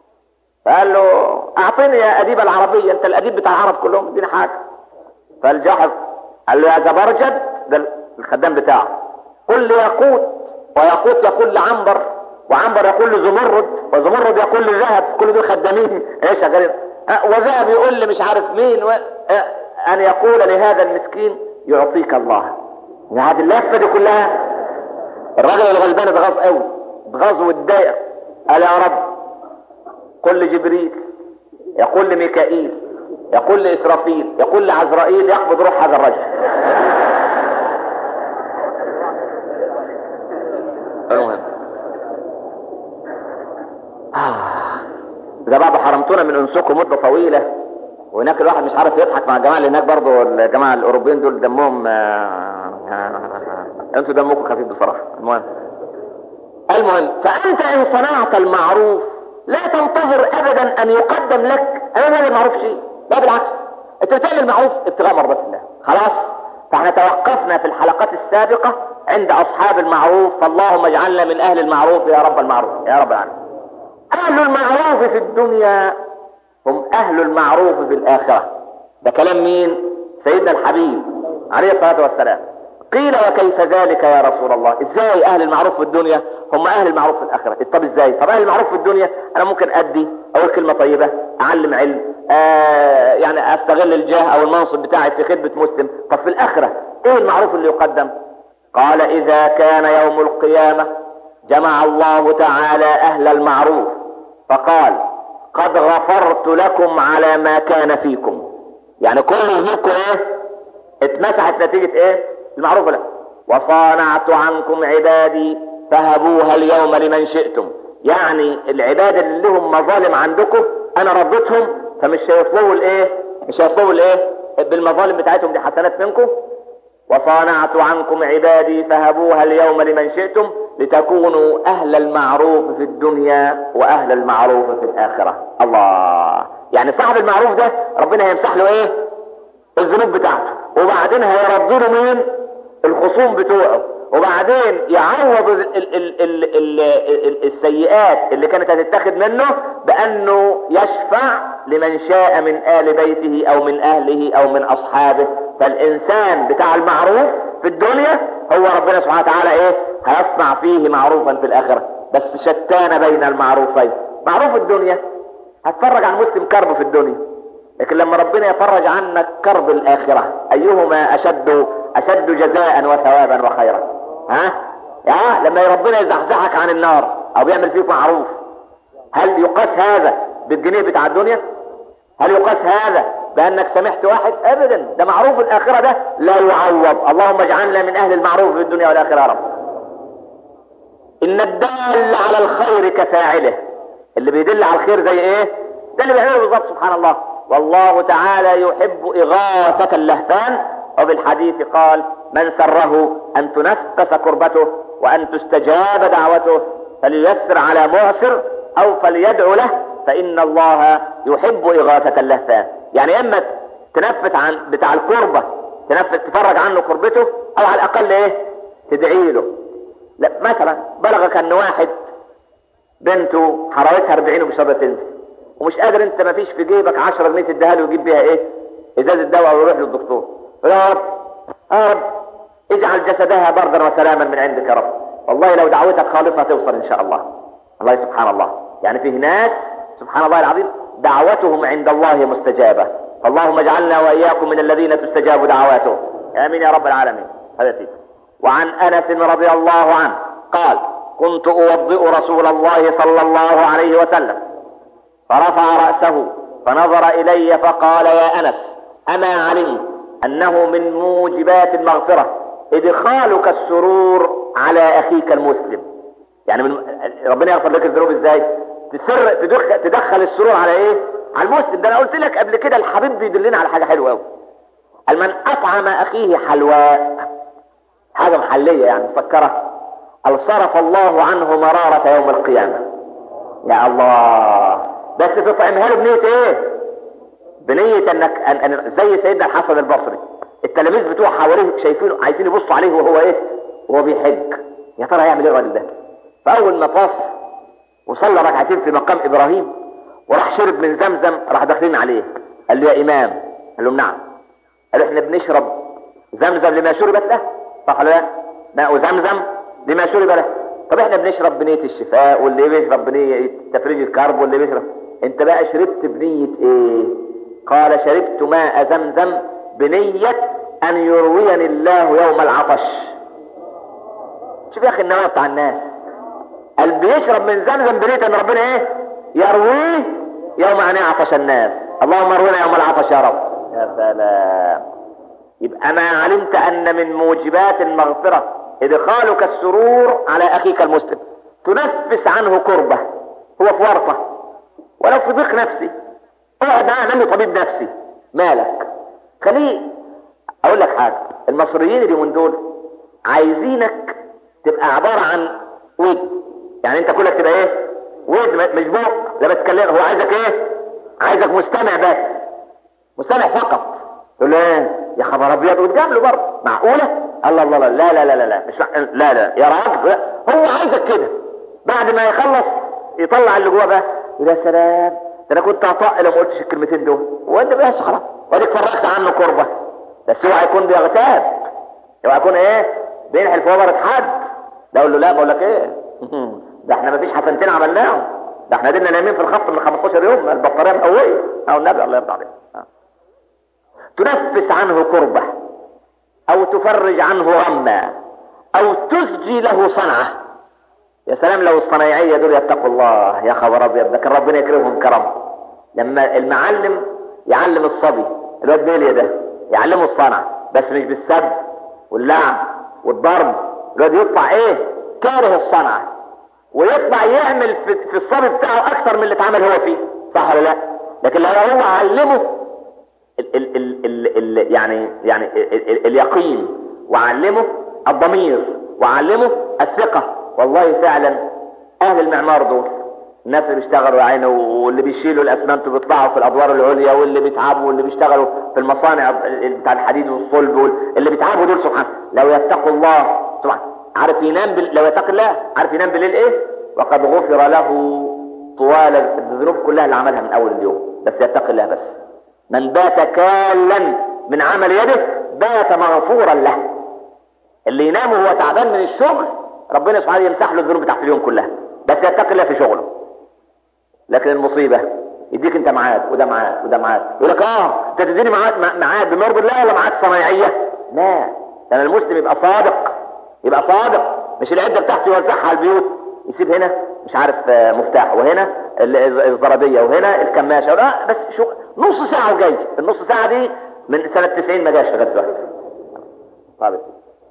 فقال له أعطيني يا أديب العربية، أنت الأديب بتاع العرب كلهم اديني حاجة. فالجاحظ قال له يا زبرجد، ده الخدام بتاعه، قل لي ياقوت، وياقوت يقول لعنبر، وعنبر يقول لزمرد، وزمرد يقول لذهب، كل دول خدامين ايه شغالين، أه وذهب يقول لي مش عارف مين و... أه ان يقول لهذا المسكين يعطيك الله. هذه اللفه دي كلها الراجل الغلبان اتغاظ قوي، اتغاظ واتضايق، قال يا رب قل لجبريل يقول لميكائيل يقول لإسرافيل يقول لعزرائيل يقبض روح هذا الرجل. المهم آه. إذا بعد حرمتونا من أنسكم مدة طويلة، وهناك الواحد مش عارف يضحك مع الجماعة اللي هناك برضو، الجماعة الأوروبيين دول دمهم أنتوا دمكم خفيف بصراحة. المهم المهم فأنت إن صنعت المعروف لا تنتظر أبدا أن يقدم لك أمام هذا المعروف شيء، لا بالعكس، انت بتعمل معروف ابتغاء مرضات الله. خلاص فاحنا توقفنا في الحلقات السابقة عند اصحاب المعروف، فاللهم اجعلنا من اهل المعروف يا رب المعروف يا رب العالمين. اهل المعروف في الدنيا هم اهل المعروف في الاخرة. ده كلام مين؟ سيدنا الحبيب عليه الصلاة والسلام. قيل وكيف ذلك يا رسول الله؟ ازاي اهل المعروف في الدنيا هم اهل المعروف في الاخره؟ طب ازاي؟ طب اهل المعروف في الدنيا انا ممكن ادي، اقول كلمه طيبه، اعلم علم، آه يعني استغل الجاه او المنصب بتاعي في خدمه مسلم. طب في الاخره ايه المعروف اللي يقدم؟ قال اذا كان يوم القيامه جمع الله تعالى اهل المعروف فقال قد غفرت لكم على ما كان فيكم. يعني كل ذنوبكم ايه؟ اتمسحت نتيجه ايه؟ المعروف له. وصانعت عنكم عبادي فهبوها اليوم لمن شئتم. يعني العباد اللي لهم مظالم عندكم انا ردتهم، فمش هيطلبوا الايه؟ مش هيطلبوا الايه؟ بالمظالم بتاعتهم دي حسنات منكم. وصانعت عنكم عبادي فهبوها اليوم لمن شئتم لتكونوا اهل المعروف في الدنيا واهل المعروف في الاخره. الله، يعني صاحب المعروف ده ربنا هيمسح له ايه؟ الذنوب بتاعته، وبعدين هيرد له مين؟ الخصوم بتوعه، وبعدين يعوض ال ال ال ال ال ال السيئات اللي كانت هتتاخد منه بانه يشفع لمن شاء من آل بيته او من اهله او من اصحابه. فالانسان بتاع المعروف في الدنيا هو ربنا سبحانه وتعالى ايه؟ هيصنع فيه معروفا في الاخره. بس شتان بين المعروفين. معروف الدنيا هتفرج عن مسلم كرب في الدنيا، لكن لما ربنا يفرج عنك كرب الاخره ايهما اشد اشد جزاء وثوابا وخيرا؟ ها؟ يا لما ربنا يزحزحك عن النار او بيعمل فيك معروف، هل يقاس هذا بالجنيه بتاع الدنيا؟ هل يقاس هذا بانك سمحت واحد؟ ابدا، ده معروف الاخره ده لا يعوض. اللهم اجعلنا من اهل المعروف في الدنيا والاخره يا رب. ان الدال على الخير كفاعله. اللي بيدل على الخير زي ايه؟ ده اللي بيعمله بالظبط. سبحان الله. والله تعالى يحب اغاثه اللهفان، وبالحديث قال من سره ان تنفس كربته وان تستجاب دعوته فلييسر على معسر او فليدعو له فان الله يحب اغاثه اللهفان. يعني اما تنفس عن بتاع الكربه، تنفس تفرج عنه كربته، او على الاقل ايه؟ تدعي له. لا مثلا بلغك ان واحد بنته حرارتها أربعين ومش قادره تنزل، ومش قادر، انت ما فيش في جيبك عشرة جنيه تديها له ويجيب بيها ايه؟ ازازه دواء ويروح للدكتور. يا رب يا رب اجعل جسدها بردا وسلاما من عندك يا رب. والله لو دعوتك خالصة توصل ان شاء الله. الله سبحان الله. يعني فيه ناس سبحان الله العظيم دعوتهم عند الله مستجابة. اللهم اجعلنا واياكم من الذين تستجاب دعواتهم. امين يا رب العالمين. هذا سيد. وعن انس رضي الله عنه قال كنت اوضئ رسول الله صلى الله عليه وسلم فرفع رأسه فنظر الي فقال يا انس اما علمت انه من موجبات المغفرة ادخالك السرور على اخيك المسلم. يعني من ربنا يغفر لك الذنوب ازاي؟ تسر تدخل, تدخل السرور على ايه؟ على المسلم. ده انا قلت لك قبل كده الحبيب بيدلنا على حاجة حلوة قوي. من اطعم اخيه حلواء، حاجة محلية يعني مسكرة، صرف الله عنه مرارة يوم القيامة. يا الله، بس تطعمها له بنية ايه؟ بنية انك أن أن زي سيدنا الحسن البصري، التلاميذ بتوع حواليه شايفينه عايزين يبصوا عليه وهو ايه؟ وهو بيحج. يا ترى هيعمل ايه الراجل ده؟ فاول ما طاف وصلى ركعتين في مقام ابراهيم وراح شرب من زمزم، راح داخلين عليه قال له يا امام، قال لهم نعم. قالوا احنا بنشرب زمزم لما شربت له، صح ولا لا؟ ماء زمزم لما شرب له. طب احنا بنشرب بنية الشفاء، واللي بيشرب بنية تفريج الكرب، واللي بيشرب. انت بقى شربت بنية ايه؟ قال شربت ماء زمزم بنية ان يرويني الله يوم العطش. شوف يا اخي النوايا بتاع الناس، قال بيشرب من زمزم بنية ان ربنا ايه؟ يرويه يوم ان يعطش الناس. اللهم اروينا يوم العطش يا رب. يا سلام. يبقى ما علمت ان من موجبات المغفرة ادخالك السرور على اخيك المسلم، تنفس عنه كربة، هو في ورطة ولو في ضيق نفسي، اقعد معاه اعمل له طبيب نفسي، مالك؟ خليه. اقول لك حاجة، المصريين اليومين دول عايزينك تبقى عبارة عن ود. يعني انت كلك تبقى ايه؟ ود مش بوق لما تتكلم. هو عايزك ايه؟ عايزك مستمع بس، مستمع فقط. تقول له ايه يا خبر ابيض وتجاب له برضه. معقولة؟ الله الله لا لا لا لا لا مش لا لا يا راجل، هو عايزك كده. بعد ما يخلص يطلع اللي جوه بقى، يا سلام ده انا كنت هطق لو ما قلتش الكلمتين دول، وانت بس خلاص واديك فرجت عنه كربة. بس اوعى يكون بيغتاب، اوعى يكون ايه بينحل في وبرة حد. ده اقول له لا، بقول لك ايه ده احنا مفيش حسنتين عملناهم، ده احنا دينا نايمين في الخط من خمستاشر يوم، البطاريه مقويه او النبي الله يرضى عليه. تنفس عنه كربه او تفرج عنه غما او تسجي له صنعه. يا سلام لو الصنايعيه دول يتقوا الله، يا خبر ابيض، ده كان ربنا يكرمهم كرم. لما المعلم يعلم الصبي الواد بيليا ده يعلمه الصنعه، بس مش بالسب واللعب والضرب، الواد يطلع ايه كاره الصنعه، ويطلع يعمل في الصبي بتاعه اكثر من اللي اتعمل هو فيه، صح ولا لا؟ لكن لو هو علمه ال ال ال ال ال يعني يعني ال ال اليقين، وعلمه الضمير، وعلمه الثقه. والله فعلا اهل المعمار دول الناس اللي بيشتغلوا عينه، واللي بيشيلوا الاسمنت وبيطلعوا في الادوار العليا، واللي بيتعبوا، واللي بيشتغلوا في المصانع بتاع الحديد والصلب، اللي بيتعبوا دول سبحان لو يتقوا الله سبحان عارف ينام بال... لو يتقي الله عارف ينام بالليل ايه؟ وقد غفر له طوال الذنوب كلها اللي عملها من اول اليوم، بس يتقي الله بس. من بات كالا من عمل يده بات مغفورا له. اللي ينام وهو تعبان من الشغل ربنا سبحانه يمسح له الذنوب بتاعت اليوم كلها، بس يتقي الله في شغله. لكن المصيبه يديك انت معاد وده معاد وده معاد، يقول لك اه انت تديني معاد معاد بمرض الله ولا معاد صنايعيه؟ لا، لان المسلم يبقى صادق، يبقى صادق، مش العده بتاعته يوزعها على البيوت، يسيب هنا مش عارف مفتاح، وهنا الزراديه، وهنا الكماشه، لا بس شو نص ساعه وجاي. النص ساعه دي من سنه تسعين ما جاش لغايه دلوقتي. طيب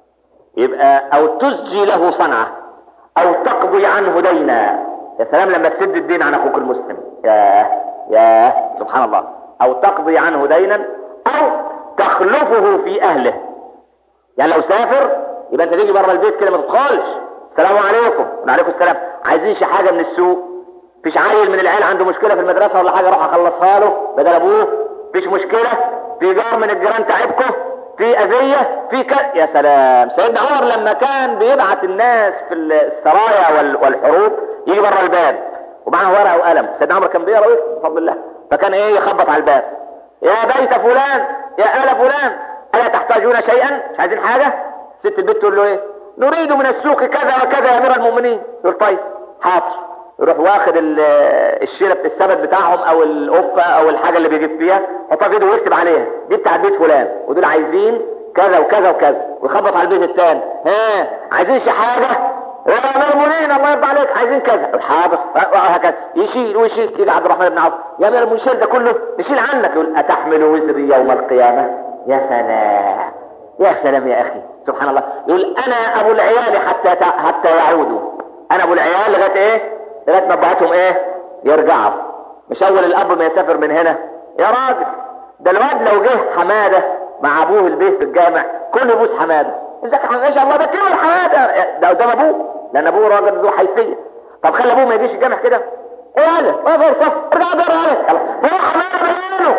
يبقى او تسجي له صنعه او تقضي عنه دينا. يا سلام لما تسد الدين عن اخوك المسلم، يا يا سبحان الله. او تقضي عنه دينا او تخلفه في اهله. يعني لو سافر يبقى انت تيجي بره البيت كده ما تدخلش السلام عليكم وعليكم السلام، عايزين شي حاجه من السوق، فيش عيل من العيال عنده مشكله في المدرسه ولا حاجه اروح اخلصها له بدل ابوه، فيش مشكله في جار من الجيران تعبكم، في اذيه، في ك... يا سلام. سيدنا عمر لما كان بيبعت الناس في السرايا والحروب يجي بره الباب ومعه ورقه وقلم، سيدنا عمر كان بيقرا بفضل الله، فكان ايه يخبط على الباب، يا بيت فلان يا آل فلان الا تحتاجون شيئا؟ مش عايزين حاجه؟ ست البيت تقول له ايه؟ نريد من السوق كذا وكذا يا امير المؤمنين. يقول طيب حاضر، يروح واخد الشيله السبت بتاعهم او القفه او الحاجه اللي بيجيب فيها، يحطها في ايده ويكتب عليها دي بتاع بيت فلان، ودول عايزين كذا وكذا وكذا، ويخبط على البيت الثاني، ها عايزين شي حاجه يا امير المؤمنين الله يرضى عليك عايزين كذا، حاضر، وهكذا يشيل ويشيل. يجي عبد الرحمن بن عوف يا امير المؤمنين شيل ده كله نشيل عنك، يقول اتحمل وزري يوم القيامه؟ يا سلام يا سلام يا اخي سبحان الله. يقول انا ابو العيال حتى حتى يعودوا، انا ابو العيال لغايه ايه؟ لغايه ما ابهاتهم ايه؟ يرجعوا. مش اول الاب ما يسافر من هنا يا راجل، ده الواد لو جه حماده مع ابوه البيت في الجامع كله يبوس حماده، ازيك ما شاء الله ده كبر حماده، ده قدام ابوه لان ابوه راجل ذو حيثيه. طب خلي ابوه ما يجيش الجامع كده، ايه هذا؟ ما في صف ارجع دور عليك هو حماده بعينه،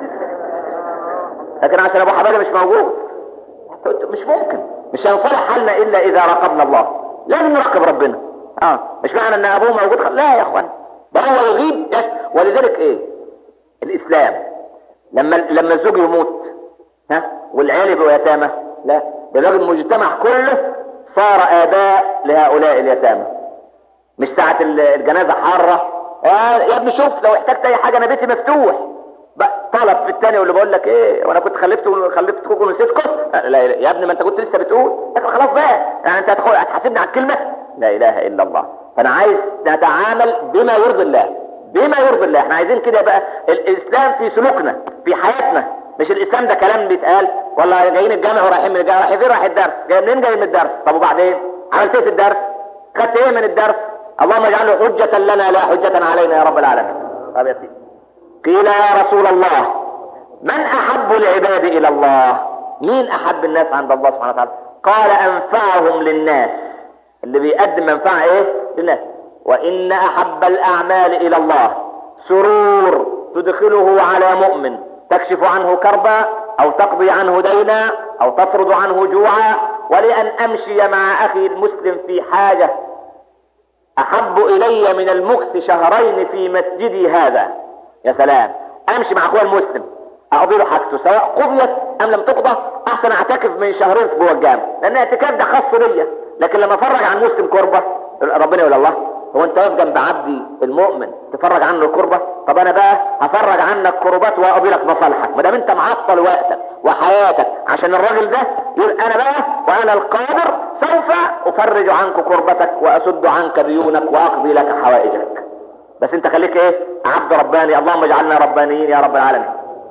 لكن عشان ابو حماده مش موجود مش ممكن، مش هينصلح حالنا الا اذا راقبنا الله. لازم نراقب ربنا. اه مش معنى ان ابوه موجود خل... لا يا اخوان، ده هو يغيب يش... ولذلك ايه الاسلام لما لما الزوج يموت ها والعيال يبقوا يتامى، لا ده لازم المجتمع كله صار اباء لهؤلاء اليتامى. مش ساعه الجنازه حاره آه يا ابني شوف لو احتجت اي حاجه انا بيتي مفتوح بقى، طلب في الثاني واللي بقول لك ايه وانا كنت خلفت خلفتكم ونسيتكم، لا, لا يا ابني ما انت كنت لسه بتقول، لكن خلاص بقى يعني انت هتحاسبني على الكلمه؟ لا اله الا الله. فانا عايز نتعامل بما يرضي الله، بما يرضي الله. احنا عايزين كده بقى الاسلام في سلوكنا في حياتنا، مش الاسلام ده كلام بيتقال والله جايين الجامع ورايحين من الجامع، رايحين فين؟ رايح الدرس. جاي منين؟ جاي من الدرس. طب وبعدين عملت ايه في الدرس؟ خدت ايه من الدرس؟ اللهم اجعله حجه لنا لا حجه علينا يا رب العالمين. طب يا سيدي قيل يا رسول الله من احب العباد الى الله؟ مين احب الناس عند الله سبحانه وتعالى؟ قال انفعهم للناس، اللي بيقدم منفعه ايه؟ للناس. وان احب الاعمال الى الله سرور تدخله على مؤمن تكشف عنه كربا او تقضي عنه دينا او تطرد عنه جوعا، ولان امشي مع اخي المسلم في حاجه احب الي من المكث شهرين في مسجدي هذا. يا سلام، امشي مع اخويا المسلم اقضي له حاجته سواء قضيت ام لم تقضى، احسن اعتكف من شهرين جوه الجامع، لان الاعتكاف ده خاص بيا. لكن لما افرج عن مسلم كربه ربنا يقول الله هو انت واقف جنب عبدي المؤمن تفرج عنه الكربه؟ طب انا بقى هفرج عنك كربات واقضي لك مصالحك، ما دام انت معطل وقتك وحياتك عشان الراجل ده، يبقى انا بقى وانا القادر سوف افرج عنك كربتك واسد عنك ديونك واقضي لك حوائجك. بس انت خليك ايه؟ عبد رباني. اللهم اجعلنا ربانيين يا رب العالمين.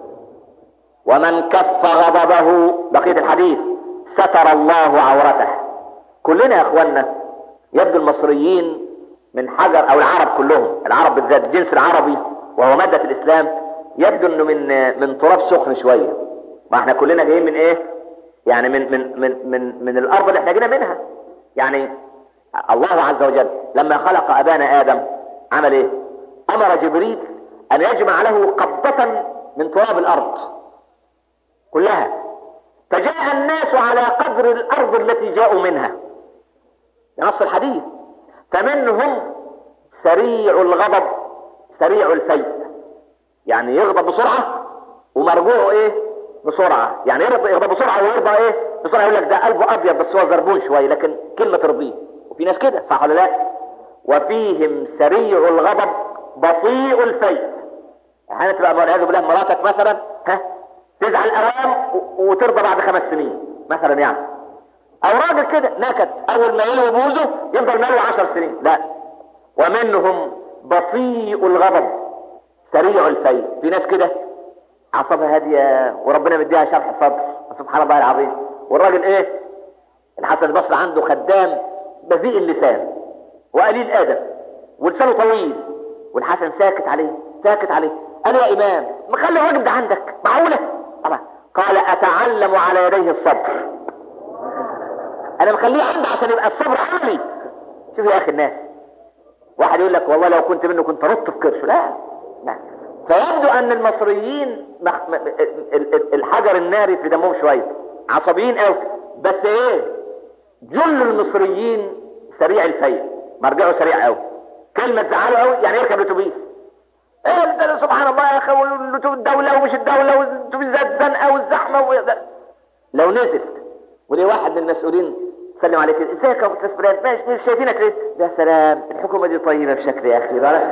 ومن كف غضبه، بقية الحديث، ستر الله عورته. كلنا يا اخوانا يبدو المصريين من حجر، او العرب كلهم، العرب بالذات الجنس العربي وهو مادة الاسلام، يبدو انه من من تراب سخن شوية. ما احنا كلنا جايين من ايه؟ يعني من من من من, من الارض اللي احنا جينا منها. يعني الله عز وجل لما خلق ابانا ادم عمل ايه؟ امر جبريل ان يجمع له قبضة من تراب الارض كلها، فجاء الناس على قدر الارض التي جاءوا منها، نص الحديث. فمنهم سريع الغضب سريع الفيء، يعني يغضب بسرعة ومرجوعه ايه؟ بسرعة. يعني يرضى يغضب بسرعة ويرضى ايه؟ بسرعة. يقول لك ده قلبه ابيض بس هو زربون شوية، لكن كلمة ترضيه. وفي ناس كده، صح ولا لا؟ وفيهم سريع الغضب بطيء الفيء. احيانا تبقى والعياذ بالله مراتك مثلا ها تزعل اوام وترضى بعد خمس سنين مثلا يعني، او راجل كده نكد اول ما يلوي بوزه يفضل ماله عشر سنين. لا، ومنهم بطيء الغضب سريع الفيء. في ناس كده اعصابها هاديه وربنا مديها شرح صدر، سبحان الله العظيم. والراجل ايه؟ الحسن البصري عنده خدام بذيء اللسان وقليل ادب ولسانه طويل، والحسن ساكت عليه ساكت عليه. قال يا امام مخلي الراجل ده عندك معقوله؟ طبعا. قال اتعلم على يديه الصبر، انا مخليه عندي عشان يبقى الصبر عملي. شوف يا اخي الناس، واحد يقول لك والله لو كنت منه كنت رط في كرشه. لا لا. فيبدو ان المصريين الحجر الناري في دمهم شويه، عصبيين قوي. بس ايه؟ جل المصريين سريع الفيء، مرجعه سريع قوي. كلمه تزعله قوي يعني يركب الاتوبيس، ايه سبحان الله يا اخي، الدوله ومش الدوله والاتوبيس ذات زنقه والزحمه و... لو نزل وليه واحد من المسؤولين سلم عليك ازيك يا ابو فلان، ماشي مش شايفينك ليه؟ يا سلام الحكومه دي طيبه بشكل يا اخي.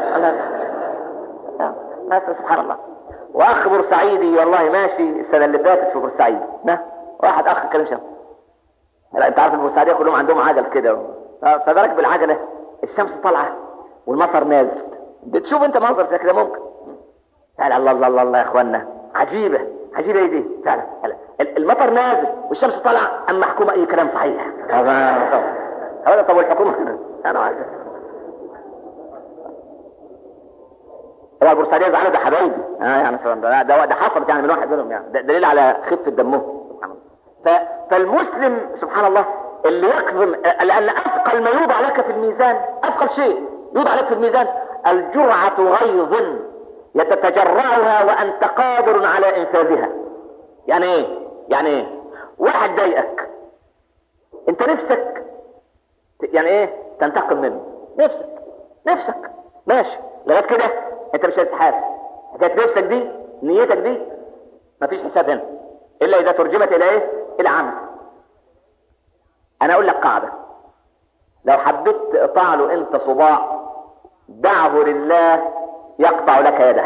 الله سبحان الله. واخ بورسعيدي والله ماشي السنه اللي فاتت في بورسعيد، واحد اخ كلام شاب، لا انت عارف البورسعيديه كلهم عندهم عجل كده، فدرك بالعجله الشمس طالعه والمطر نازل، بتشوف انت منظر زي كده ممكن؟ فعلا الله الله الله الله يا اخوانا، عجيبه عجيبه ايه دي فعلا. المطر نازل والشمس طالعه، اما حكومه اي كلام صحيح. هذا طب الحكومه انا عارف هو البورسعيديه زعلوا ده حبايبي اه يعني ده ده, ده حصلت يعني من واحد منهم، يعني ده دليل على خفه دمهم سبحان الله. فالمسلم سبحان الله اللي يكظم، لان اثقل ما يوضع لك في الميزان، اثقل شيء يوضع لك في الميزان الجرعه غيظ يتتجرعها وانت قادر على انفاذها. يعني ايه؟ يعني ايه؟ واحد ضايقك انت نفسك يعني ايه؟ تنتقم منه، نفسك نفسك ماشي لغايه كده انت مش هتتحاسب. حكايه نفسك دي نيتك دي مفيش حساب هنا الا اذا ترجمت الى ايه؟ الى عمل. انا اقول لك قاعده، لو حبيت تقطع له انت صباع دعه لله يقطع لك يده.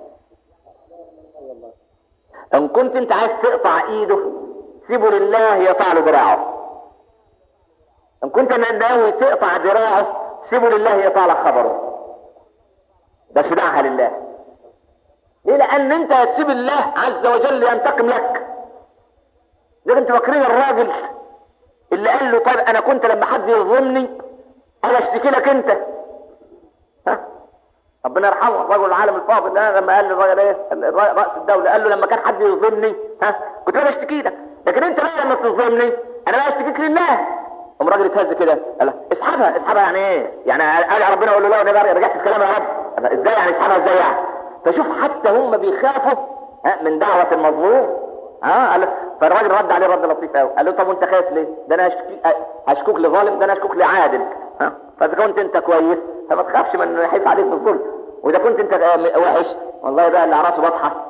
ان كنت انت عايز تقطع ايده سيبه لله يقطع له دراعه. ان كنت ناوي تقطع دراعه سيبه لله يقطع لك خبره، بس دعها لله. ليه؟ لان انت هتسيب الله عز وجل ينتقم لك. لازم انتوا فاكرين الراجل اللي قال له طيب انا كنت لما حد يظلمني انا اشتكي لك انت، ها ربنا يرحمه الرجل العالم الفاضل ده لما قال للراجل ايه رأس الدولة، قال له لما كان حد يظلمني ها كنت انا اشتكي لك، لكن انت بقى لما تظلمني انا بقى اشتكيك لله. قام الراجل اتهز كده قال اسحبها اسحبها يعني ايه؟ يعني قال ربنا يقول له لا انا رجعت في كلامي يا رب، ازاي يعني اسحبها ازاي يعني؟ فشوف حتى هم بيخافوا من دعوة المظلوم. ها قال فالراجل رد عليه رد لطيف قوي، قال له طب وانت خايف ليه؟ ده انا هشكوك لظالم، ده انا هشكوك لعادل. ها فاذا كنت انت كويس فما تخافش من يحيف عليك بالظلم، واذا كنت انت وحش والله بقى اللي على راسه واضحه ها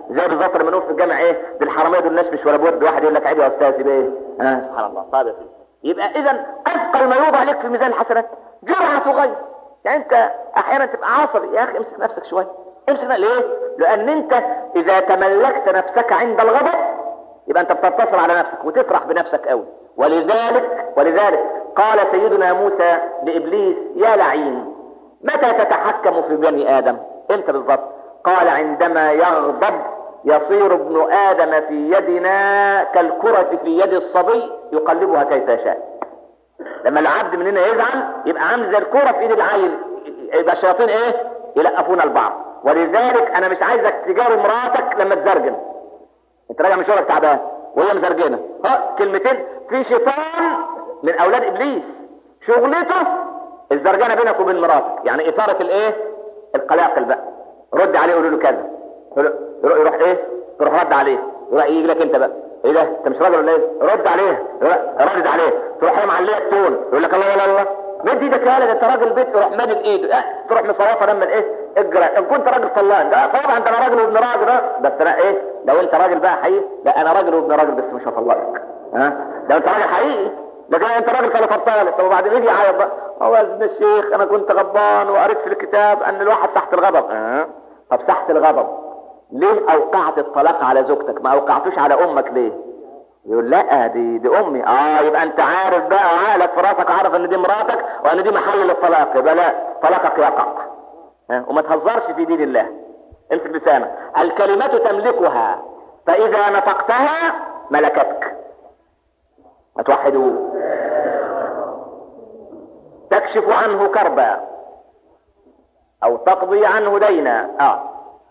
زي بالظبط لما نقول في الجامع ايه دي الحراميه دول الناس مش ولا بود، واحد يقول لك عيب يا استاذ يبقى ايه ها آه. سبحان الله. طيب يا سيدي، يبقى اذا اثقل ما يوضع عليك في ميزان الحسنات جرعه غير. يعني انت احيانا تبقى عصبي، يا اخي امسك نفسك شويه، امسك نفسك. ليه؟ لان انت اذا تملكت نفسك عند الغضب يبقى انت بتنتصر على نفسك وتفرح بنفسك قوي. ولذلك ولذلك قال سيدنا موسى لابليس يا لعين متى تتحكم في بني ادم؟ امتى بالظبط؟ قال عندما يغضب يصير ابن ادم في يدنا كالكرة في يد الصبي يقلبها كيف يشاء. لما العبد مننا يزعل يبقى عامل زي الكرة في ايد العيل، يبقى الشياطين ايه يلقفونا البعض. ولذلك انا مش عايزك تجاري مراتك لما تزرجن، انت راجع من شغلك تعبان وهي مزرجنه، ها كلمتين. في شيطان من اولاد ابليس شغلته الزرجانه بينك وبين مراتك، يعني اثاره الايه القلاقل بقى. رد عليه قول له كذا، يروح ايه تروح رد عليه، يروح يجي لك انت بقى ايه ده انت مش راجل ولا ايه؟ رد عليه، رد عليه، تروح هي معليه التون يقول لك الله الله الله مد ايدك يا ولد انت راجل بيت، يروح مادد ايده اه تروح مصوته لما الايه اجرى. ان كنت راجل طلان ده طبعا انت انا راجل وابن راجل اه بس انا ايه لو انت راجل بقى حقيقي لا انا راجل وابن راجل بس مش هطلقك ها لو انت راجل حقيقي. لكن انت راجل ثلاث طالب طب وبعدين يجي يعيط بقى هو يا ابن الشيخ انا كنت غضبان وقريت في الكتاب ان الواحد تحت الغضب اه طب تحت الغضب ليه اوقعت الطلاق على زوجتك ما اوقعتوش على امك ليه؟ يقول لا دي دي امي. اه يبقى انت عارف بقى عقلك في راسك عارف ان دي مراتك وان دي محل للطلاق، يبقى لا طلاقك يقع. ها وما تهزرش في دين الله، امسك لسانك. الكلمة تملكها فاذا نطقتها ملكتك. ما توحدوه. تكشف عنه كربا او تقضي عنه دينا. اه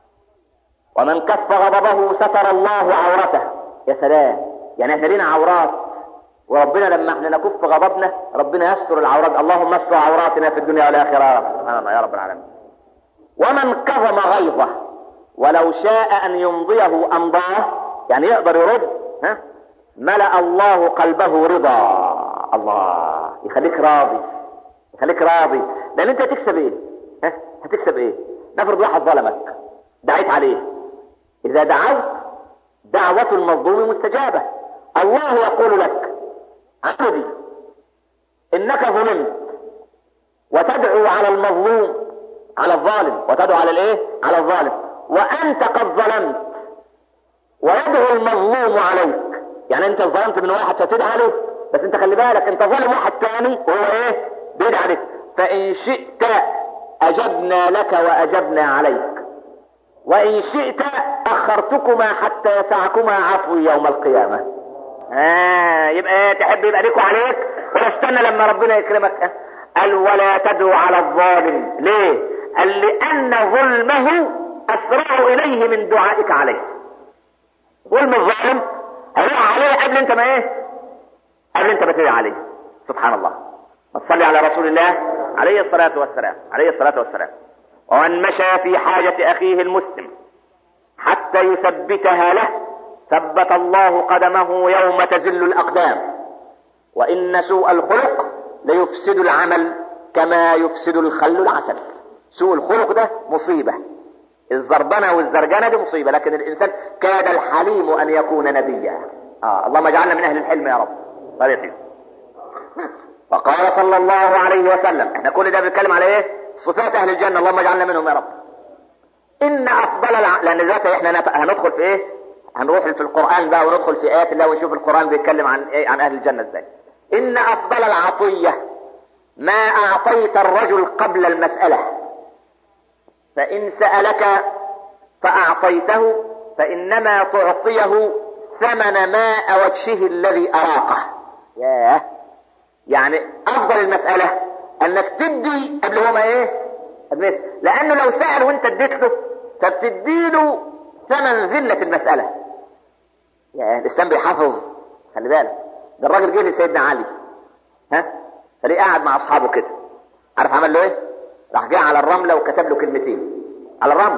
ومن كف غضبه ستر الله عورته. يا سلام، يعني احنا لينا عورات وربنا لما احنا نكف غضبنا ربنا يستر العورات. اللهم استر عوراتنا في الدنيا والاخره يا رب. سبحان الله يا رب العالمين. ومن كظم غيظه ولو شاء ان يمضيه امضاه، يعني يقدر يرد ها ملأ الله قلبه رضا. الله يخليك راضي، يخليك راضي. لان انت هتكسب ايه؟ ها هتكسب ايه؟ نفرض واحد ظلمك دعيت عليه، اذا دعوت دعوة المظلوم مستجابة. الله يقول لك عبدي انك ظلمت وتدعو على المظلوم على الظالم وتدعو على الايه على الظالم وانت قد ظلمت ويدعو المظلوم عليك. يعني انت ظلمت من واحد ستدعي عليه بس انت خلي بالك انت ظالم واحد تاني وهو ايه بيدعي عليك. فان شئت اجبنا لك واجبنا عليك وان شئت اخرتكما حتى يسعكما عفوي يوم القيامة. آه يبقى ايه تحب يبقى ليك وعليك ولا استنى لما ربنا يكرمك؟ قال ولا تدعو على الظالم. ليه؟ قال لان ظلمه اسرع اليه من دعائك عليه. ظلم الظالم هيروح عليه قبل انت ما ايه قبل انت ما تدعي عليه. سبحان الله. ما تصلي على رسول الله عليه الصلاة والسلام عليه الصلاة والسلام. ومن مشى في حاجة اخيه المسلم حتى يثبتها له ثبت الله قدمه يوم تزل الاقدام. وان سوء الخلق ليفسد العمل كما يفسد الخل العسل. سوء الخلق ده مصيبة، الزربنة والزرجنة دي مصيبة، لكن الانسان كاد الحليم ان يكون نبيا. اه اللهم اجعلنا من اهل الحلم يا رب. طيب يا سيدي. وقال صلى الله عليه وسلم، احنا كل ده بنتكلم على ايه؟ صفات اهل الجنة، اللهم اجعلنا منهم يا رب. ان افضل الع... لان دلوقتي احنا نت... هندخل في ايه؟ هنروح في القرآن بقى وندخل في ايات الله ونشوف القرآن بيتكلم عن ايه عن اهل الجنة ازاي. ان افضل العطية ما اعطيت الرجل قبل المسألة، فان سألك فاعطيته فانما تعطيه ثمن ماء وجهه الذي اراقه. ياه، يعني افضل المسألة انك تدي قبل هو ما ايه أدمت. لانه لو سأل وانت اديت له فبتديله ثمن ذلة المسألة. يا الاسلام بيحافظ، خلي بالك. ده الراجل جه لسيدنا علي ها فليه قاعد مع اصحابه كده، عارف عمل له ايه؟ راح جه على الرملة وكتب له كلمتين على الرمل.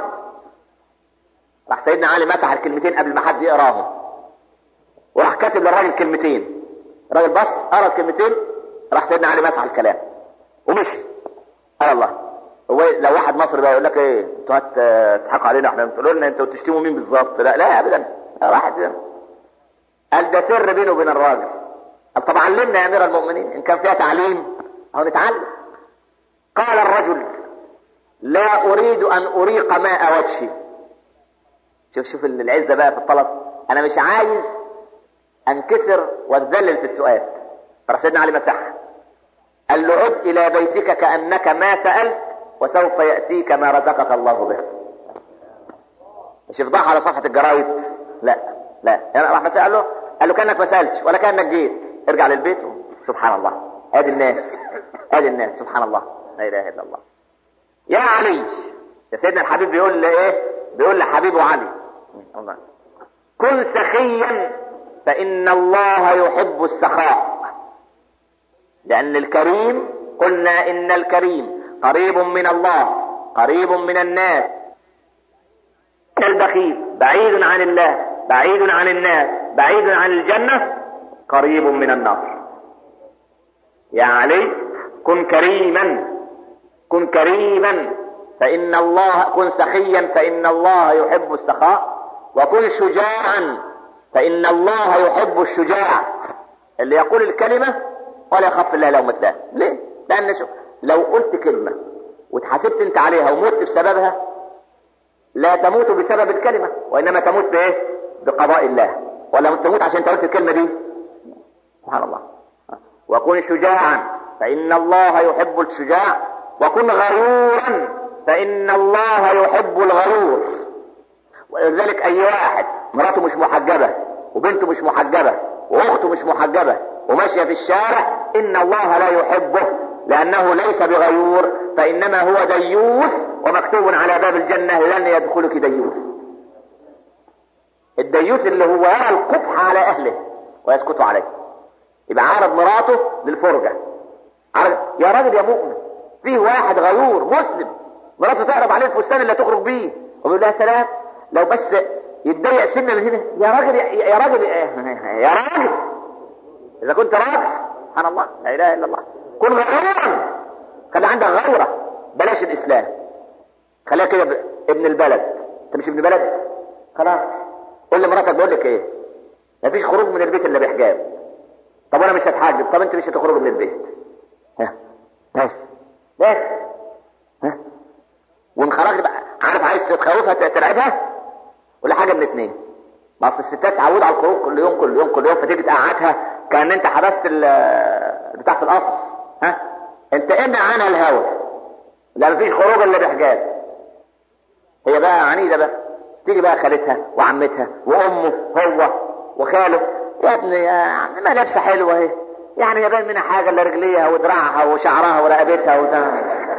راح سيدنا علي مسح الكلمتين قبل ما حد يقراهم وراح كاتب للراجل كلمتين. الراجل بص قرا الكلمتين راح سيدنا علي مسح الكلام ومشي. قال الله هو لو واحد مصري بقى يقول لك ايه انتوا هتضحكوا علينا احنا بتقولوا لنا انتوا بتشتموا مين بالظبط؟ لا لا ابدا، واحد قال ده سر بينه وبين الراجل. طب علمنا يا امير المؤمنين، ان كان فيها تعليم اهو نتعلم. قال الرجل لا اريد ان اريق ماء وجهي. شوف شوف العزه بقى في الطلب، انا مش عايز انكسر واتذلل في السؤال. فراح سيدنا علي مسحها قال له عد الى بيتك كانك ما سالت وسوف ياتيك ما رزقك الله به. مش يفضحها على صفحه الجرايد، لا لا يعني راح مسأل له قال له كانك ما سالتش ولا كانك جيت، ارجع للبيت. سبحان الله، ادي الناس ادي الناس سبحان الله، لا اله الا الله. يا علي، يا سيدنا الحبيب بيقول لي ايه؟ بيقول لحبيبه علي كن سخيا فان الله يحب السخاء. لان الكريم قلنا ان الكريم قريب من الله قريب من الناس. البخيل بعيد عن الله بعيد عن الناس بعيد عن الجنة قريب من النار. يا علي كن كريما كن كريما فإن الله كن سخيا فإن الله يحب السخاء، وكن شجاعا فإن الله يحب الشجاع. اللي يقول الكلمة ولا يخاف الله لومة لائم. ليه؟ لأن شو لو قلت كلمة واتحاسبت انت عليها ومت بسببها لا تموت بسبب الكلمة، وإنما تموت بإيه؟ بقضاء الله. ولا تموت عشان انت قلت الكلمة دي. سبحان الله. وكن شجاعا فإن الله يحب الشجاع، وكن غيورا فإن الله يحب الغيور. ولذلك أي واحد مراته مش محجبة وبنته مش محجبة وأخته مش محجبة وماشية في الشارع إن الله لا يحبه، لأنه ليس بغيور، فإنما هو ديوث، ومكتوب على باب الجنة لن يدخلك ديوث. الديوث اللي هو يرى القبح على أهله ويسكت عليه، يبقى عارض مراته للفرجة. عارض يا راجل يا مؤمن، فيه واحد غيور مسلم مراته تعرض عليه الفستان اللي تخرج بيه ويقول لها سلام لو بس يتضيق سنة من هنا. يا راجل يا راجل يا راجل إذا كنت راجل سبحان الله لا إله إلا الله. كن غيورا، خلي عندك غيرة، بلاش الإسلام، خليها كده ب... ابن البلد. أنت مش ابن بلد خلاص. قول لمراتك بقول لك إيه، مفيش خروج من البيت إلا بحجاب. طب أنا مش هتحجب، طب أنت مش هتخرج من البيت. ها بس بس ها وإن خرجت بقى عارف عايز تخوفها ترعبها ولا حاجة من اتنين. ما أصل الستات تعود على الخروج كل يوم كل يوم كل يوم، فتيجي تقعدها كأن أنت حبست بتاع في القفص. ها انت امنع عنها الهوى، لا مفيش خروج الا بحجاب. هي بقى عنيده بقى، تيجي بقى خالتها وعمتها وامه هو وخاله، يا ابني يا عم ما لابسه حلوه اهي، يعني يبان منها حاجه الا رجليها ودراعها وشعرها ورقبتها وده.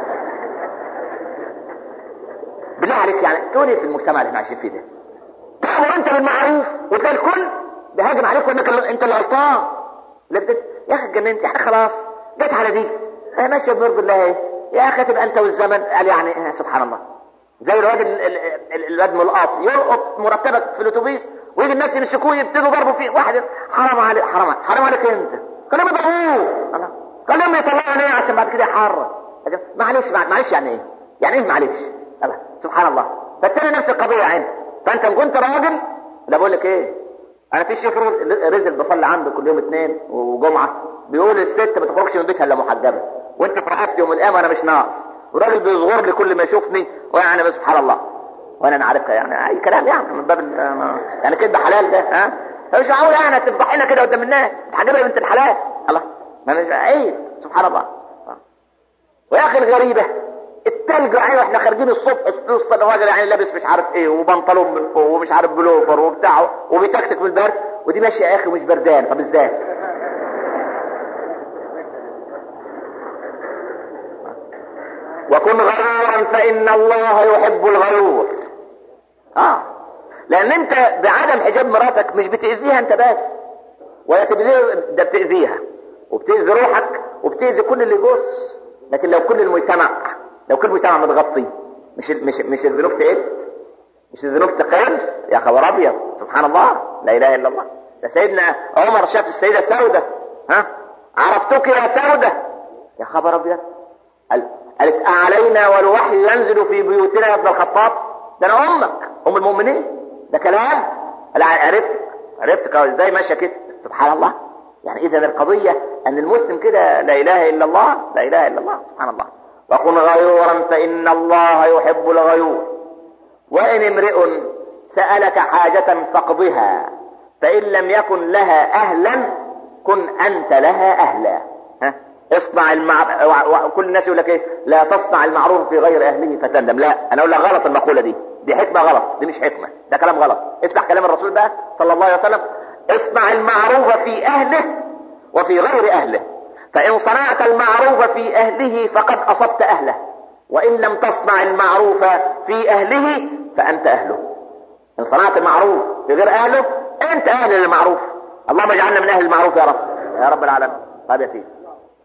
بالله عليك يعني تقول ايه في المجتمع اللي احنا عايشين فيه ده؟ تأمر انت بالمعروف وتلاقي الكل بيهاجم عليك وانك انت اللي غلطان. يا اخي اتجننت يعني، خلاص جت على دي اه ماشيه بنرضي الله ايه يا اخي، تبقى انت والزمن قال يعني اه سبحان الله. زي الراجل الواد ملقط يلقط مرتبك في الاتوبيس ويجي الناس يمسكوه يبتدوا ضربوا فيه. واحد حرام عليك حرام عليك حرام عليك انت، خليهم يضربوه خليهم يطلعوا ايه عشان بعد كده يحرم. معلش معلش يعني ايه يعني ايه معلش الله سبحان الله. فالتاني نفس القضيه عندي. فانت ان كنت راجل لا بقول لك ايه، انا في شيخ رزق بصلي عنده كل يوم اثنين وجمعه بيقول الست ما تخرجش من بيتها الا محجبه، وانت في رقبتي يوم القيامه انا مش ناقص. وراجل بيصغر لي كل ما يشوفني ويعني سبحان الله وانا انا عارفها يعني اي كلام يعني من باب يعني كده حلال ده. ها مش معقول يعني تفضحينا كده قدام الناس تحجبها يا بنت الحلال الله، ما مش عيب سبحان الله. ويا اخي الغريبه التلج عينه احنا خارجين الصبح توصل الراجل يعني لابس مش عارف ايه وبنطلون من فوق ومش عارف بلوفر وبتاعه وبيتكتك من البرد، ودي ماشيه يا اخي ومش بردان. طب ازاي؟ وكن غيورا فإن الله يحب الغيور. اه لأن أنت بعدم حجاب مراتك مش بتأذيها أنت بس، ولا تبذيها، ده بتأذيها وبتأذي روحك وبتأذي كل اللي يبص. لكن لو كل المجتمع لو كل المجتمع متغطي مش مش مش الذنوب تقل، مش الذنوب تقل يا خبر أبيض سبحان الله لا إله إلا الله. ده سيدنا عمر شاف السيدة سودة، ها عرفتك يا سودة يا خبر أبيض، قال قالت أعلينا والوحي ينزل في بيوتنا يا ابن الخطاب؟ ده انا امك ام المؤمنين، ده كلام. لا عرفتك عرفتك ازاي ماشيه كده. سبحان الله. يعني اذا القضيه ان المسلم كده لا اله الا الله، لا اله الا الله، سبحان الله. وكن غيورا فان الله يحب الغيور. وان امرئ سالك حاجه فاقضها، فان لم يكن لها اهلا كن انت لها اهلا. ها؟ اصنع المعروف. كل الناس يقول لك ايه؟ لا تصنع المعروف في غير اهله فتندم. لا، انا اقول لك غلط المقوله دي، دي حكمه غلط، دي مش حكمه، ده كلام غلط. اسمع كلام الرسول بقى صلى الله عليه وسلم: اصنع المعروف في اهله وفي غير اهله، فان صنعت المعروف في اهله فقد اصبت اهله، وان لم تصنع المعروف في اهله فانت اهله. ان صنعت المعروف في غير اهله انت اهل للمعروف. اللهم اجعلنا من اهل المعروف يا رب يا رب العالمين. طيب يا سيدي،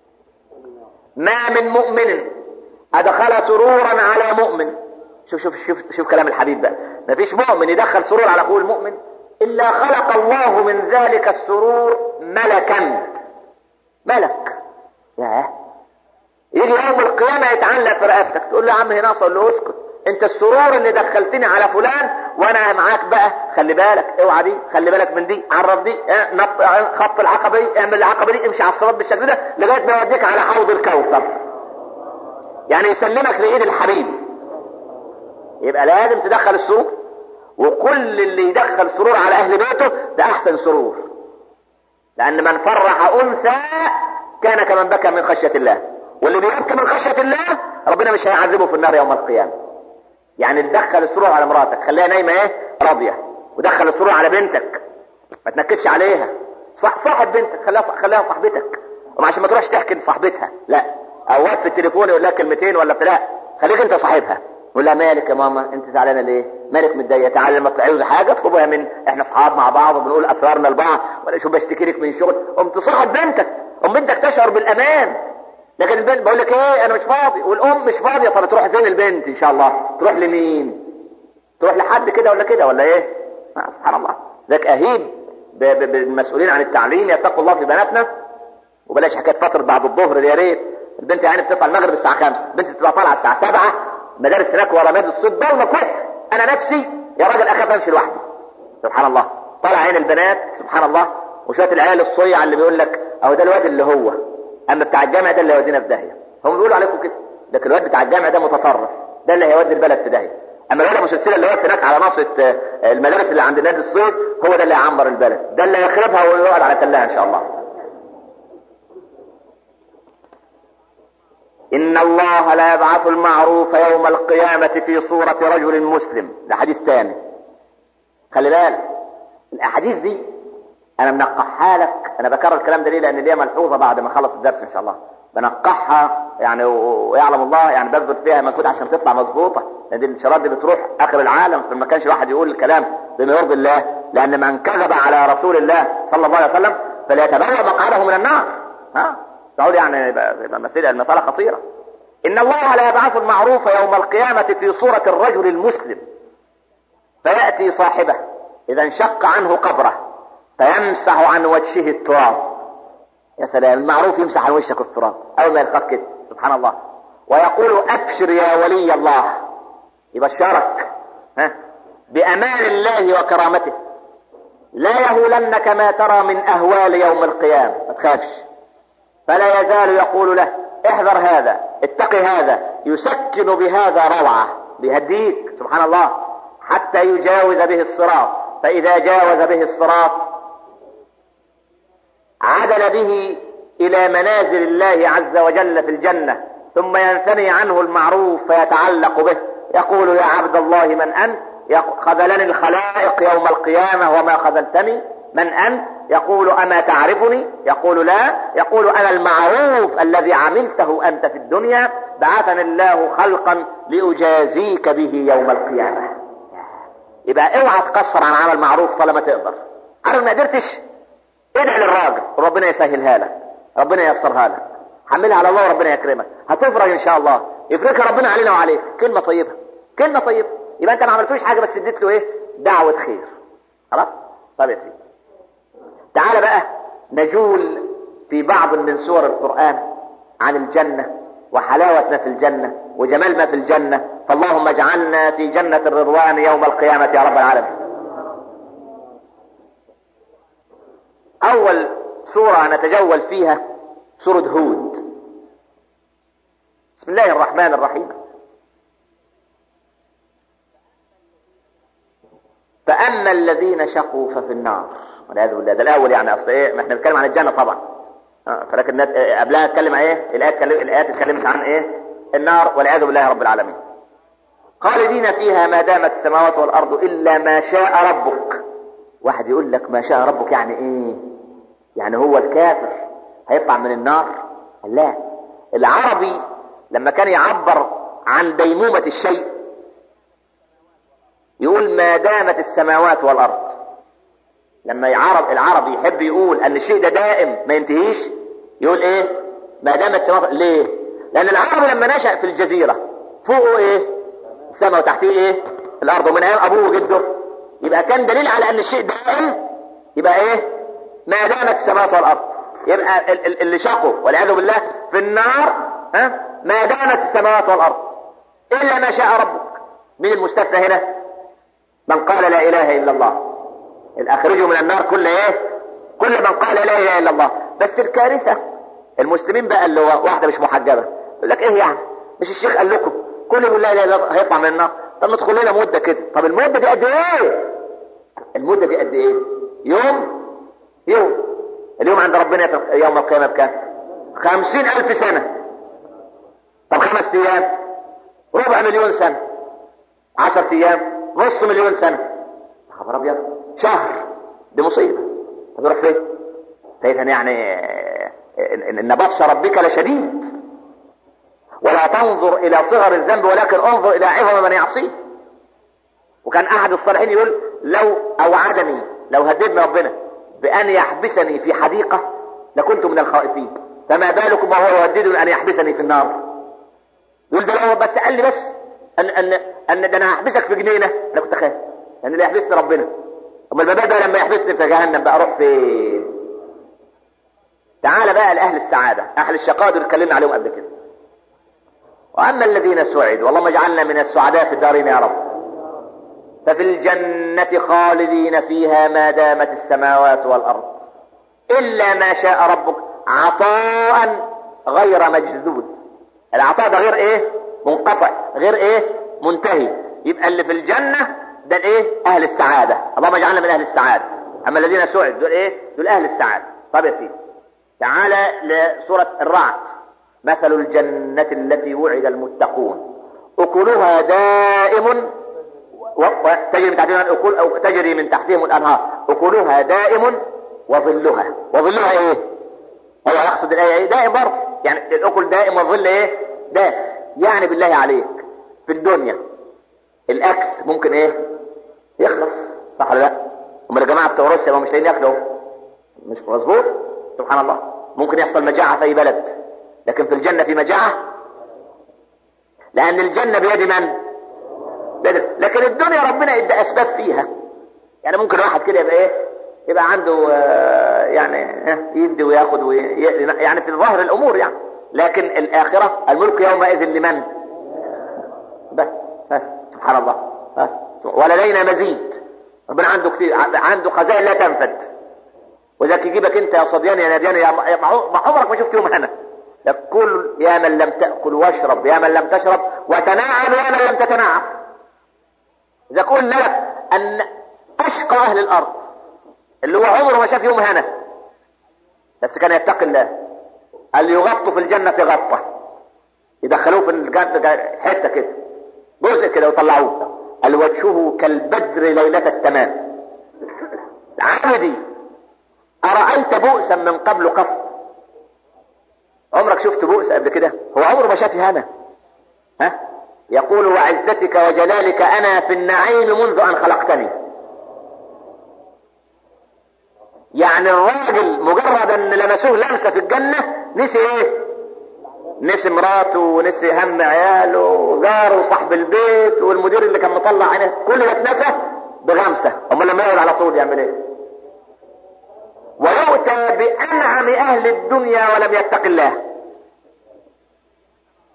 ما من مؤمن ادخل سرورا على مؤمن. شوف شوف شوف شوف كلام الحبيب بقى. ما فيش مؤمن يدخل سرور على اخوه المؤمن الا خلق الله من ذلك السرور ملكا. ملك. ياه. يجي يوم القيامه يتعلق في رقبتك، تقول له يا عم هنا اقول له اسكت، انت السرور اللي دخلتني على فلان وانا معاك بقى، خلي بالك، اوعى دي، خلي بالك من دي، عرف دي، اه نط خط العقبه دي، اعمل العقبه دي، امشي على الصراط بالشكل ده لغايه ما يوديك على حوض الكوثر. يعني يسلمك لايد الحبيب. يبقى لازم تدخل السرور، وكل اللي يدخل سرور على اهل بيته ده احسن سرور، لان من فرح انثى كان كمن بكى من خشيه الله، واللي بيبكي من خشيه الله ربنا مش هيعذبه في النار يوم القيامه. يعني تدخل السرور على مراتك، خليها نايمه ايه راضيه، ودخل السرور على بنتك، ما تنكدش عليها. صح صاحب بنتك، خليها خليها صاحبتك، وما عشان ما تروحش تحكي لصاحبتها، لا، او وقت في التليفون يقول لها كلمتين ولا بتاع، خليك انت صاحبها. يقول لها مالك يا ماما انت زعلانه ليه؟ مالك متضايقه؟ تعالى لما تعوز حاجه اطلبها من، احنا اصحاب مع بعض وبنقول اسرارنا لبعض، ولا شو بشتكي لك من شغل، قمت تصاحب بنتك، ام بنتك تشعر بالامان. لكن البنت بقول لك ايه انا مش فاضي، والام مش فاضيه، طب تروح فين البنت ان شاء الله؟ تروح لمين؟ تروح لحد كده ولا كده ولا ايه؟ آه سبحان الله. ذاك اهيب بالمسؤولين عن التعليم يتقوا الله في بناتنا، وبلاش حكايه فتره بعد الظهر دي. يا ريت البنت يعني بتطلع المغرب الساعه خمسة، البنت بتبقى طالعه الساعه سبعة، مدارس هناك ورا نادي الصيد ضلمه كحل. انا نفسي يا راجل اخاف امشي لوحدي. سبحان الله. طالع عين البنات سبحان الله، وشويه العيال الصيع اللي بيقول لك اهو ده الواد اللي هو، اما بتاع الجامع ده اللي هيودينا في داهيه. هم بيقولوا عليكم كده، لكن الواد بتاع الجامع ده متطرف، ده اللي هيودي البلد في داهيه. اما الواد ابو سلسله اللي واقف هناك على ناصيه المدارس اللي عند نادي الصيد هو ده اللي هيعمر البلد، ده اللي هيخربها ويقعد على تلها ان شاء الله. إن الله لا يبعث المعروف يوم القيامة في صورة رجل مسلم. ده حديث ثاني. خلي بالك الأحاديث دي أنا منقحها لك، أنا بكرر الكلام ده ليه؟ لأن دي ملحوظة بعد ما خلص الدرس إن شاء الله. بنقحها يعني ويعلم الله، يعني بثبت فيها مجهود عشان تطلع مظبوطة، لأن دي الإشارات دي بتروح آخر العالم، فما كانش الواحد يقول الكلام بما يرضي الله، لأن من كذب على رسول الله صلى الله عليه وسلم فليتبوأ مقعده من النار. ها؟ تقول يعني المسألة المسألة خطيرة. إن الله لا يبعث المعروف يوم القيامة في صورة الرجل المسلم، فيأتي صاحبه إذا انشق عنه قبره فيمسح عن وجهه التراب. يا سلام، المعروف يمسح عن وجهك التراب أول ما يلقاك كده، سبحان الله. ويقول أبشر يا ولي الله، يبشرك ها بأمان الله وكرامته، لا يهولنك ما ترى من أهوال يوم القيامة، ما تخافش. فلا يزال يقول له احذر هذا، اتقي هذا، يسكن بهذا روعة، بيهديك سبحان الله حتى يجاوز به الصراط. فإذا جاوز به الصراط عدل به إلى منازل الله عز وجل في الجنة، ثم ينثني عنه المعروف فيتعلق به، يقول يا عبد الله من أنت؟ خذلني الخلائق يوم القيامة وما خذلتني، من أنت؟ يقول أما تعرفني؟ يقول لا، يقول أنا المعروف الذي عملته أنت في الدنيا، بعثني الله خلقا لأجازيك به يوم القيامة. يبقى اوعى تقصر عن عمل معروف طالما تقدر. عارف ما قدرتش ادعي للراجل ربنا يسهلها لك، ربنا ييسرها لك، حملها على الله وربنا يكرمك، هتفرج ان شاء الله، يفرجها ربنا علينا وعليك. كلمة طيبة كلمة طيبة، يبقى انت ما عملتوش حاجة بس اديت له ايه؟ دعوة خير. خلاص؟ طب يا سيدي تعال بقى نجول في بعض من سور القرآن عن الجنة وحلاوة ما في الجنة وجمال ما في الجنة. فاللهم اجعلنا في جنة الرضوان يوم القيامة يا رب العالمين. اول سورة نتجول فيها سورة هود. بسم الله الرحمن الرحيم. فاما الذين شقوا ففي النار والعياذ بالله. ده الاول يعني اصل ايه، ما احنا بنتكلم عن الجنة طبعا، فلكن قبلها اتكلم عن ايه الايات. الايات اتكلمت عن ايه؟ النار والعياذ بالله رب العالمين. خالدين فيها ما دامت السماوات والارض الا ما شاء ربك. واحد يقول لك ما شاء ربك يعني ايه؟ يعني هو الكافر هيطلع من النار؟ لا، العربي لما كان يعبر عن ديمومة الشيء يقول ما دامت السماوات والارض. لما يعرب العربي يحب يقول ان الشيء ده دائم ما ينتهيش يقول ايه؟ ما دامت السماوات. ليه؟ لان العربي لما نشأ في الجزيرة فوقه ايه؟ السماء، وتحتيه ايه؟ الارض، ومن ايام ابوه وجده. يبقى كان دليل على ان الشيء دائم. يبقى ايه؟ ما دامت السماوات والارض. يبقى اللي شقوا والعياذ بالله في النار ها ما دامت السماوات والارض الا ما شاء ربك. مين المستثنى هنا؟ من قال لا اله الا الله. الاخرجوا من النار كل ايه؟ كل من قال لا اله الا الله. بس الكارثة المسلمين بقى اللي هو واحدة مش محجبة يقول لك ايه يعني؟ مش الشيخ قال لكم كل من لا اله الا الله هيطلع من النار؟ طب ندخل لنا مدة كده. طب المدة دي قد ايه؟ المدة دي قد ايه؟ يوم يوم اليوم عند ربنا يوم القيامة بكام؟ خمسين الف سنة. طب خمس ايام ربع مليون سنة. عشر ايام نص مليون سنة. خبر ابيض، شهر. دي مصيبة. هتروح فين؟ فإذا يعني ان بطش ربك لشديد. ولا تنظر الى صغر الذنب ولكن انظر الى عظم من يعصيه. وكان احد الصالحين يقول لو اوعدني، لو هددني ربنا بان يحبسني في حديقة لكنت من الخائفين، فما بالكم وهو يهددني ان يحبسني في النار. يقول ده لو بس قال لي بس ان ان ان ده انا هحبسك في جنينة انا كنت خايف، لان اللي يحبسني ربنا. اما الباب ده لما يحبسني في جهنم بقى اروح فين؟ تعال بقى لاهل السعادة. اهل الشقاء دول اتكلمنا عليهم قبل كده. واما الذين سعدوا، والله اجعلنا من السعداء في الدارين يا رب، ففي الجنة خالدين فيها ما دامت السماوات والارض الا ما شاء ربك عطاء غير مجذوذ. العطاء ده غير ايه؟ منقطع، غير ايه؟ منتهي. يبقى اللي في الجنة ده الايه؟ اهل السعادة. اللهم اجعلنا من اهل السعادة. اما الذين سعدوا دول ايه؟ دول اهل السعادة. طب يا سيدي تعالى لسورة الرعد. مثل الجنة التي وعد المتقون اكلها دائم وتجري من تحتهم الأكل أو تجري من تحتهم الأنهار أكلها دائم وظلها. وظلها إيه؟ هو يقصد الآية إيه؟ دائم برضه، يعني الأكل دائم والظل إيه؟ دائم. يعني بالله عليك في الدنيا الأكل ممكن إيه؟ يخلص، صح ولا لا؟ هم الجماعة بتوع روسيا ما مش لاقيين ياكلوا، مش مظبوط؟ سبحان الله. ممكن يحصل مجاعة في أي بلد، لكن في الجنة في مجاعة، لأن الجنة بيد من؟ لكن الدنيا ربنا ادى اسباب فيها. يعني ممكن واحد كده يبقى ايه؟ يبقى عنده آه يعني يدي وياخد وي... يعني في ظاهر الامور يعني. لكن الاخرة الملك يومئذ لمن؟ بس بس سبحان الله. بس ولدينا مزيد. ربنا عنده كتير، عنده خزائن لا تنفد. وذاك يجيبك انت يا صديان يا ناديان يا ما عمرك ما شفت يوم هنا. كل يا من لم تأكل واشرب يا من لم تشرب وتنعم يا من لم تتنعم. إذا قلنا لك أن أشقى أهل الأرض اللي هو عمره ما شاف يوم هنا بس كان يتقي الله، قال يغطوا في الجنة غطة، يدخلوه في الجنة حتة كده جزء كده ويطلعوه. قال وجهه كالبدر ليلة التمام. عبدي أرأيت بؤسا من قبل قط؟ عمرك شفت بؤس قبل كده؟ هو عمره ما شاف هنا. ها؟ يقول وعزتك وجلالك أنا في النعيم منذ أن خلقتني. يعني الراجل مجرد أن لمسوه لمسة في الجنة نسي إيه؟ نسي مراته ونسي هم عياله وجاره وصاحب البيت والمدير اللي كان مطلع عينه، كل ده اتنسى بغمسة. أما لما يقعد على طول يعمل إيه؟ ويؤتى بأنعم أهل الدنيا ولم يتق الله.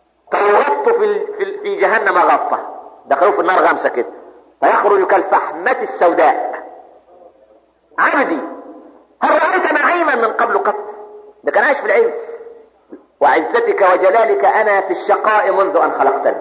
جهنم غطة، دخلوه في النار غمسة كده، فيخرج كالفحمة السوداء. عبدي هل رأيت نعيما من قبل قط؟ ده كان عايش في العز. وعزتك وجلالك انا في الشقاء منذ ان خلقتني.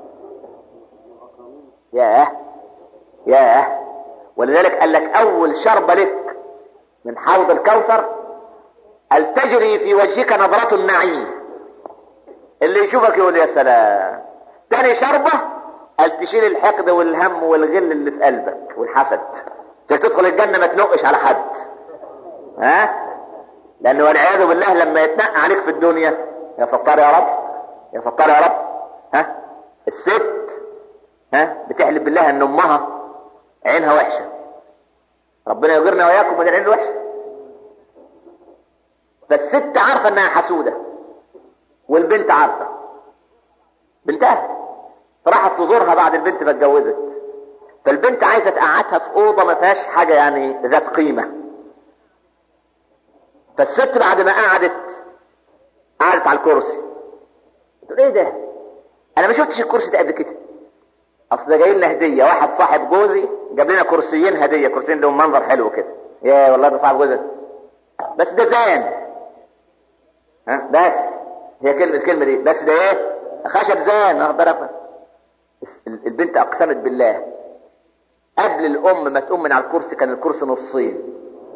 ياه ياه. ولذلك قال لك اول شربة لك من حوض الكوثر هل تجري في وجهك نظرة النعيم، اللي يشوفك يقول يا سلام. تاني شربة هل تشيل الحقد والهم والغل اللي في قلبك والحسد، تدخل الجنة ما تنقش على حد. ها؟ لانه والعياذ بالله لما يتنقى عليك في الدنيا، يا ستار يا رب يا ستار يا رب. ها؟ الست ها بتحلف بالله ان امها عينها وحشة، ربنا يجرنا وياكم من العين الوحشة. فالست عارفة انها حسودة والبنت عارفة، بنتها فراحت تزورها بعد البنت ما اتجوزت، فالبنت عايزة تقعدها في اوضة ما فيهاش حاجة يعني ذات قيمة. فالست بعد ما قعدت قعدت على الكرسي، تقول ايه ده؟ انا ما شفتش الكرسي ده قبل كده. اصل ده جاي لنا هديه، واحد صاحب جوزي جاب لنا كرسيين هديه، كرسيين لهم منظر حلو كده. يا والله ده صاحب جوزي، بس ده زان. ها بس هي كلمه الكلمه دي بس، ده ايه؟ خشب زان. واخد بالك؟ البنت اقسمت بالله قبل الام ما تقوم من على الكرسي كان الكرسي نصين.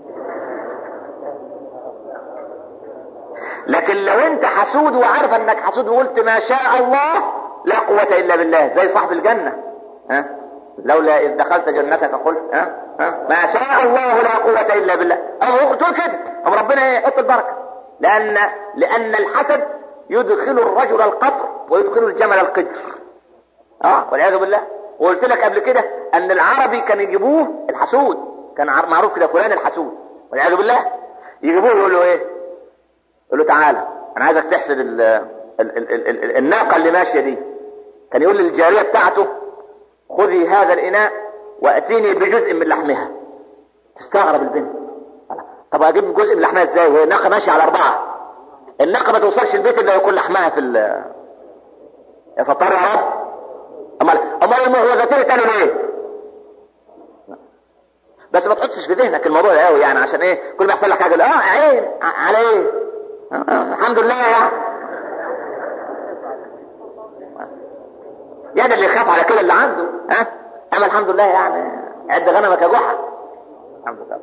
لكن لو انت حسود وعارف انك حسود وقلت ما شاء الله لا قوة الا بالله، زي صاحب الجنة. ها؟ لولا اذ دخلت جنتك قلت ها؟ ها؟ ما شاء الله لا قوة الا بالله. او تقول كده، ام ربنا يحط البركة. لان لان الحسد يدخل الرجل القبر ويدخل الجمل القدر. اه والعياذ بالله. وقلت لك قبل كده ان العربي كان يجيبوه الحسود، كان معروف كده فلان الحسود والعياذ بالله. يجيبوه يقولوا ايه؟ يقول له تعالى انا عايزك تحسد ال ال ال ال ال الناقة اللي ماشية دي. كان يقول للجارية بتاعته خذي هذا الاناء واتيني بجزء من لحمها. تستغرب البنت، طب اجيب جزء من لحمها ازاي وهي الناقة ماشية على اربعة؟ الناقة ما توصلش البيت الا يكون لحمها في ال يا ستار يا رب. امال امال المهوذتين كانوا ليه؟ بس ما تحطش في ذهنك الموضوع قوي يعني، عشان ايه كل ما يحصل لك حاجه اه عين على ايه؟ آه الحمد لله يعني. يعني اللي يخاف على كده اللي عنده ها اعمل الحمد لله يعني، عد غنمك يا جحا. الحمد لله.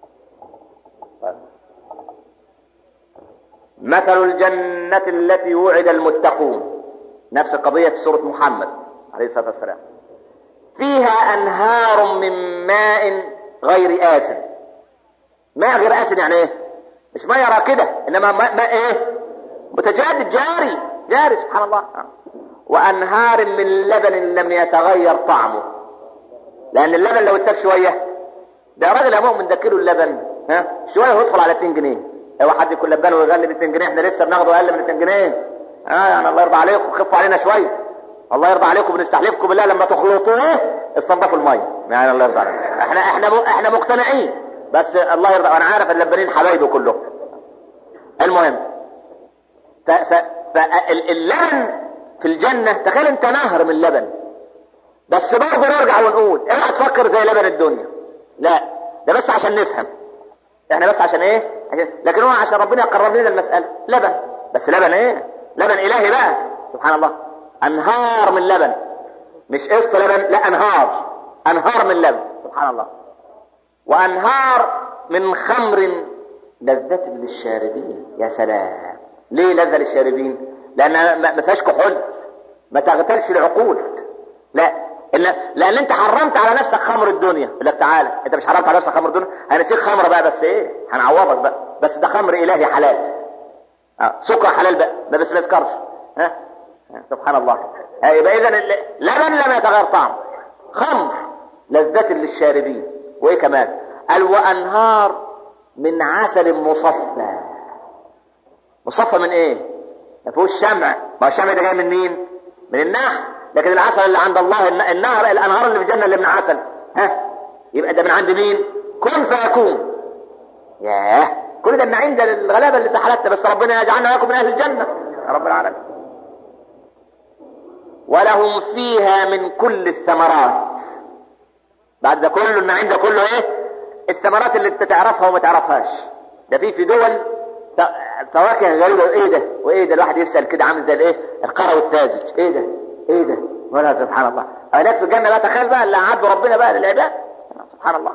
مثل الجنة التي وعد المتقون، نفس القضية في سورة محمد عليه الصلاة والسلام. فيها أنهار من ماء غير آسن. ماء غير آسن يعني ايه؟ مش ماء راكدة، انما ماء, ماء ايه؟ متجدد جاري جاري سبحان الله. وأنهار من لبن لم يتغير طعمه، لأن اللبن لو اتساب شوية، ده راجل يا مؤمن ده كيلو اللبن ها شوية يدخل على اتنين جنيه. هو حد يكون لبان ويغلي ب اتنين جنيه؟ احنا لسه بناخده اقل من اتنين جنيه. اه يعني الله يرضى عليكم خفوا علينا شويه، الله يرضى عليكم بنستحلفكم بالله لما تخلطوه استنضفوا الميه يعني. الله يرضى عليكم، احنا احنا م... احنا مقتنعين، بس الله يرضى. انا عارف اللبانين حبايبه كلهم. المهم ف... ف... فاللبن في الجنه تخيل انت نهر من اللبن، بس برضه نرجع ونقول اوعى تفكر زي لبن الدنيا، لا ده بس عشان نفهم احنا، بس عشان ايه؟ عشان... لكن هو عشان ربنا يقرب لنا المساله. لبن بس لبن ايه؟ لبن الهي بقى سبحان الله. انهار من لبن، مش قسط لبن، لا انهار انهار من لبن سبحان الله. وانهار من خمر لذة للشاربين. يا سلام، ليه لذة للشاربين؟ لان ما فيهاش كحول، ما تغتالش العقول، لا إلا لان انت حرمت على نفسك خمر الدنيا. يقول لك تعالى انت مش حرمت على نفسك خمر الدنيا، هنسيك خمر بقى بس ايه؟ هنعوضك بقى، بس ده خمر الهي حلال. اه سكر حلال بقى، ده بس ما يسكرش. ها سبحان الله. يبقى اذا لبن لم يتغير طعم، خمر لذة للشاربين. وايه كمان؟ قال وانهار من عسل مصفى. مصفى من ايه؟ ما فيهوش شمع، ما هو الشمع ده جاي من مين؟ من النحل. لكن العسل اللي عند الله النهر الانهار اللي في الجنه اللي من عسل، ها يبقى ده من عند مين؟ كن فيكون. ياه كل ده من عند الغلابه اللي في حالتنا، بس ربنا يجعلنا وياكم من اهل الجنه يا رب العالمين. ولهم فيها من كل الثمرات. بعد ده كله ان عند كله ايه؟ الثمرات اللي انت تعرفها وما تعرفهاش. ده في في دول فواكه غريبه. ايه ده وايه ده؟ الواحد يسال كده عامل زي الايه؟ القروي الساذج. ايه ده ايه ده؟ ولا سبحان الله. هناك في الجنه بقى تخيل بقى اللي عبد ربنا بقى للعباد. سبحان الله.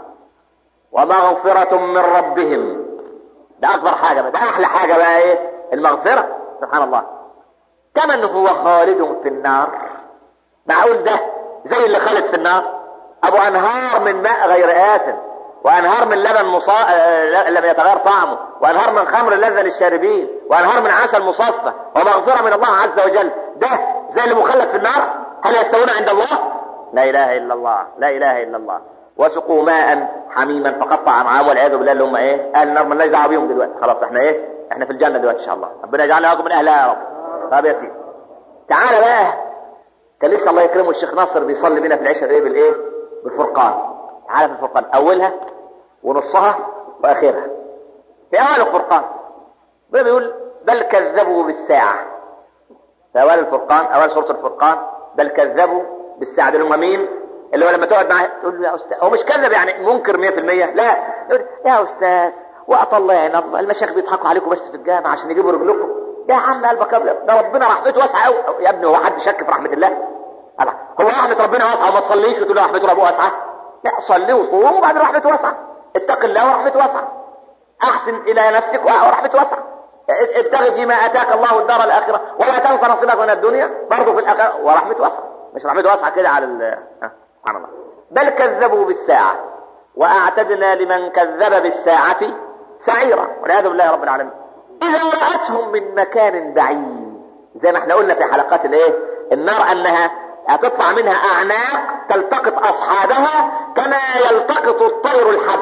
ومغفرة من ربهم. ده اكبر حاجه بقى، ده احلى حاجه بقى ايه؟ المغفره. سبحان الله. كمن هو خالد في النار. معقول ده زي اللي خالد في النار؟ ابو انهار من ماء غير آسن، وانهار من لبن مصا... لم يتغير طعمه، وانهار من خمر لذة للشاربين، وانهار من عسل مصفى، ومغفرة من الله عز وجل. ده زي اللي مخلد في النار؟ هل يستوون عند الله؟ لا اله الا الله، لا اله الا الله. وسقوا ماء حميما فقطع امعاءهم والعياذ بالله. اللي هم ايه؟ اهل النار مالناش دعوه بيهم دلوقتي، خلاص احنا ايه؟ احنا في الجنه دلوقتي ان شاء الله. ربنا يجعلنا لكم من اهلها يا رب. طب يا سيدي تعالى بقى. كان لسه الله يكرمه الشيخ ناصر بيصلي بينا في العشاء ايه؟ بالايه؟ بالفرقان. تعالى في الفرقان اولها ونصها واخرها. في اول الفرقان بيقول بل كذبوا بالساعه. في اول الفرقان، اول سوره الفرقان، بل كذبوا بالساعه. دول هم مين؟ اللي هو لما تقعد معاه تقول له يا استاذ، هو مش كذب يعني منكر مية في المية، لا، يقول يا استاذ وقت الله يعني الله، المشايخ بيضحكوا عليكم بس في الجامع عشان يجيبوا رجلكم. يا عم قلبك ابيض، ده ربنا رحمته واسعه قوي. يا ابني هو حد شك في رحمه الله؟ الله، هو رحمه ربنا واسعه وما تصليش وتقول له رحمته ربنا واسعه؟ لا، صلي وصوم وبعدين رحمته واسعه. اتق الله ورحمته واسعه. احسن الى نفسك ورحمته واسعه. ابتغي فيما اتاك الله الدار الاخره ولا تنس نصيبك من الدنيا، برضه في الاخره ورحمته واسعه. مش رحمته واسعه كده على ال سبحان الله. بل كذبوا بالساعه واعتدنا لمن كذب بالساعه سعيرا والعياذ بالله رب العالمين. اذا رأتهم من مكان بعيد، زي ما احنا قلنا في حلقات الايه؟ النار انها هتطلع منها اعناق تلتقط اصحابها كما يلتقط الطير الحب.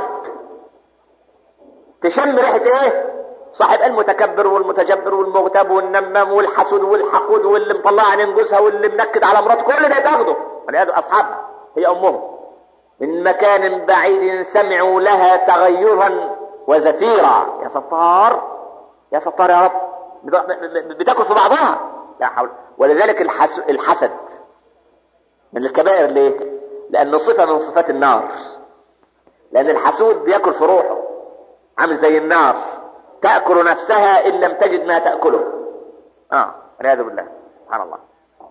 تشم ريحه ايه؟ صاحب المتكبر والمتجبر والمغتاب والنمام والحسود والحقود واللي مطلع عين جوزها واللي منكد على مراته، كل ده تاخده والعياذ اصحابها هي امهم. من مكان بعيد سمعوا لها تغيرا وزفيرا. يا ستار يا ستار يا رب، بتاكل في بعضها. لا حول. ولذلك الحسد من الكبائر. ليه؟ لانه صفه من صفات النار. لان الحسود بياكل في روحه، عامل زي النار تاكل نفسها ان لم تجد ما تاكله. اه والعياذ بالله سبحان الله.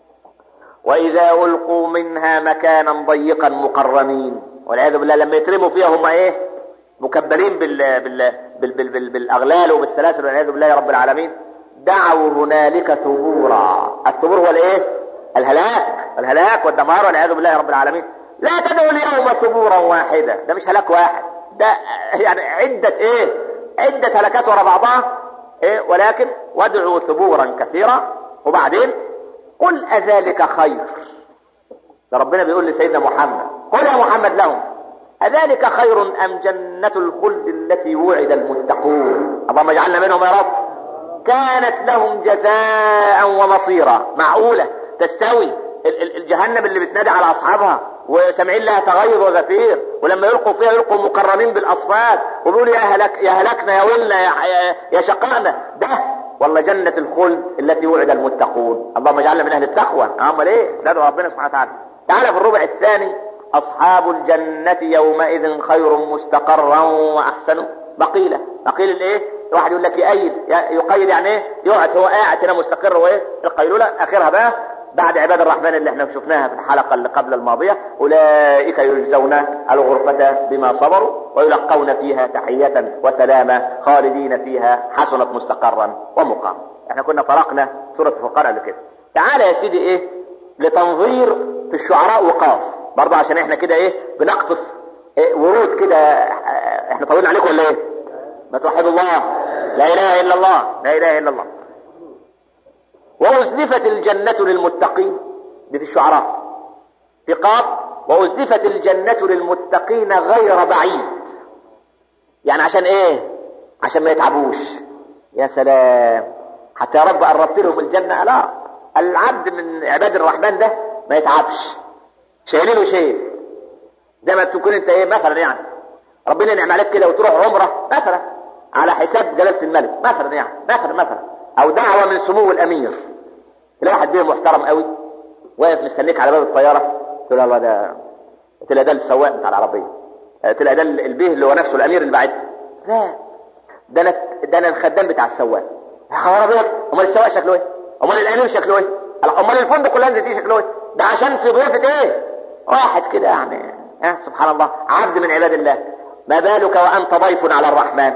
واذا القوا منها مكانا ضيقا مقرنين والعياذ بالله، لما يترموا فيها هم ايه؟ مكبلين بال... بال... بال... بال... بال... بالاغلال وبالسلاسل والعياذ بالله رب العالمين. دعوا هنالك ثبورا. الثبور هو الايه؟ الهلاك، الهلاك والدمار والعياذ بالله رب العالمين. لا تدعوا اليوم ثبورا واحدا. ده مش هلاك واحد، ده يعني عده ايه؟ عده هلاكات ورا بعضها ايه؟ ولكن وادعوا ثبورا كثيرا. وبعدين قل اذلك خير. ده ربنا بيقول لسيدنا محمد قل يا محمد لهم اذلك خير ام جنة الخلد التي وعد المتقون. اللهم اجعلنا منهم يا رب. كانت لهم جزاء ومصيرا. معقولة تستوي الجهنم اللي بتنادي على اصحابها وسامعين لها تغير وزفير، ولما يلقوا فيها يلقوا مقرنين بالاصفاد وبيقولوا يا هلك يا هلكنا يا ولنا يا, يا شقانا؟ ده والله جنة الخلد التي وعد المتقون. اللهم اجعلنا من اهل التقوى. امال ايه؟ ندعو ربنا سبحانه وتعالى. تعالى في الربع الثاني. اصحاب الجنة يومئذ خير مستقرا واحسن مقيلا. مقيل الايه؟ واحد يقول لك يقيد، يقيد يعني ايه؟ يقعد هو قاعد هنا مستقر. وايه القيلولة؟ اخرها بقى بعد عباد الرحمن اللي احنا شفناها في الحلقة اللي قبل الماضية. اولئك يجزون الغرفة بما صبروا ويلقون فيها تحية وسلاما خالدين فيها حسنت مستقرا ومقاما. احنا كنا فرقنا سورة الفرقان قبل كده. تعالى يا سيدي ايه؟ لتنظير في الشعراء وقاف برضه، عشان احنا كده ايه؟ بنقطف إيه ورود كده. احنا طولنا عليكم ولا ايه؟ ما توحدوا الله. لا اله الا الله، لا اله الا الله. وأزلفت الجنة للمتقين. دي في الشعراء. في قاف وأزلفت الجنة للمتقين غير بعيد. يعني عشان ايه؟ عشان ما يتعبوش. يا سلام، حتى يا رب قربت لهم الجنة. لا، العبد من عباد الرحمن ده ما يتعبش، شايلينه شيء. زي ما تكون انت ايه مثلا، يعني ربنا ينعم عليك كده وتروح عمره مثلا على حساب جلالة الملك مثلا، يعني مثلا مثلا او دعوة من سمو الامير. الواحد ده محترم قوي واقف مستنيك على باب الطياره، تقول الله ده تلاقي ده السواق بتاع العربيه، تلاقي ده البيه اللي هو نفسه الامير اللي بعدها. لا، ده انا ده انا الخدام بتاع السواق. يا خرابيط، امال السواق شكله ايه؟ امال الامير شكله ايه؟ امال الفندق كلها دي شكله ايه؟ ده عشان في ضيفه ايه؟ واحد كده يعني، ها سبحان الله، عبد من عباد الله. ما بالك وانت ضيف على الرحمن؟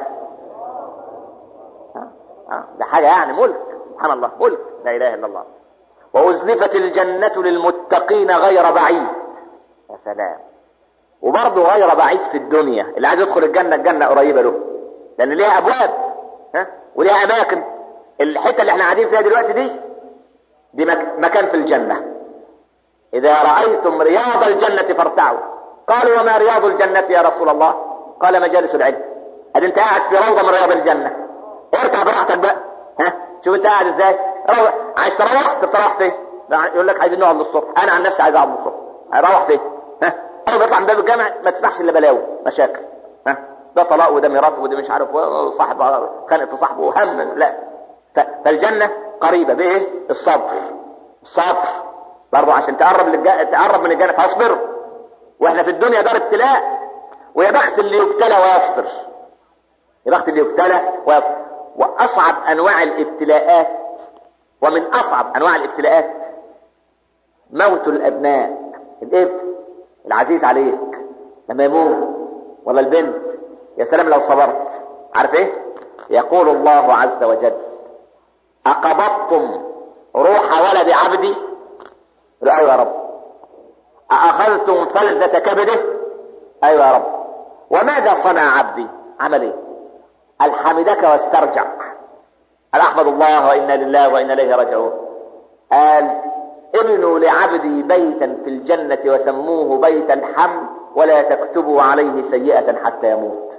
ها ها ده حاجه يعني ملك، سبحان الله، ملك، لا اله الا الله. وازلفت الجنه للمتقين غير بعيد. يا سلام. وبرضه غير بعيد في الدنيا، اللي عايز يدخل الجنه الجنه قريبه له، لان ليها ابواب، ها وليها اماكن. الحته اللي احنا قاعدين فيها دلوقتي دي دي مكان في الجنه. اذا رايتم رياض الجنه فارتعوا. قالوا وما رياض الجنه يا رسول الله؟ قال مجالس العلم. ادي انت قاعد في روضه من رياض الجنه، ارتع براحتك بقى. ها شوف انت قاعد ازاي. روح. عايز تروح تروح فين؟ يقول لك عايزين نقعد للصبح. انا عن نفسي عايز اقعد للصبح. هروح فين؟ ها انا بطلع من باب الجامع ما تسمحش الا بلاوي مشاكل. ها ده طلاق وده ميراث وده مش عارف صاحب خانق في صاحبه وهم. لا، فالجنه قريبه بايه؟ الصبر. الصبر برضه عشان تقرب للج... تقرب من الجنه تصبر. واحنا في الدنيا دار ابتلاء، ويا بخت اللي يبتلى ويصبر. يا بخت اللي يبتلى ويصبر. واصعب انواع الابتلاءات، ومن اصعب انواع الابتلاءات موت الابناء. الابن العزيز عليك لما يموت، ولا البنت، يا سلام لو صبرت. عارف ايه؟ يقول الله عز وجل اقبضتم روح ولد عبدي؟ لا ايوه يا رب. اخذتم فلذة كبده؟ ايوه يا رب. وماذا صنع عبدي؟ عمل ايه؟ الحمدك واسترجع. قال احمد الله وانا لله وانا اليه راجعون. قال ابنوا لعبدي بيتا في الجنة وسموه بيت الحمد ولا تكتبوا عليه سيئة حتى يموت.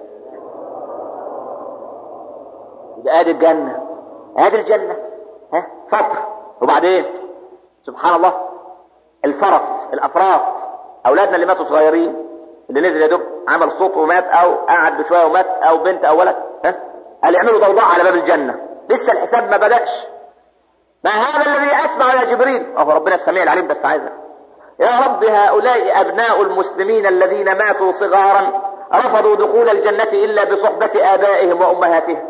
يبقى ادي الجنة، ادي الجنة، ها فترة. وبعدين سبحان الله الفرط، الافراط، اولادنا اللي ماتوا صغيرين، اللي نزل يا دوب عمل صوت ومات، او قعد بشويه ومات، او بنت او ولد، ها قال يعملوا ضوضاء على باب الجنة، لسه الحساب ما بدأش. ما هذا الذي اسمع يا جبريل؟ اهو ربنا السميع العليم. بس عايزه يا رب هؤلاء ابناء المسلمين الذين ماتوا صغارا رفضوا دخول الجنة الا بصحبة ابائهم وامهاتهم.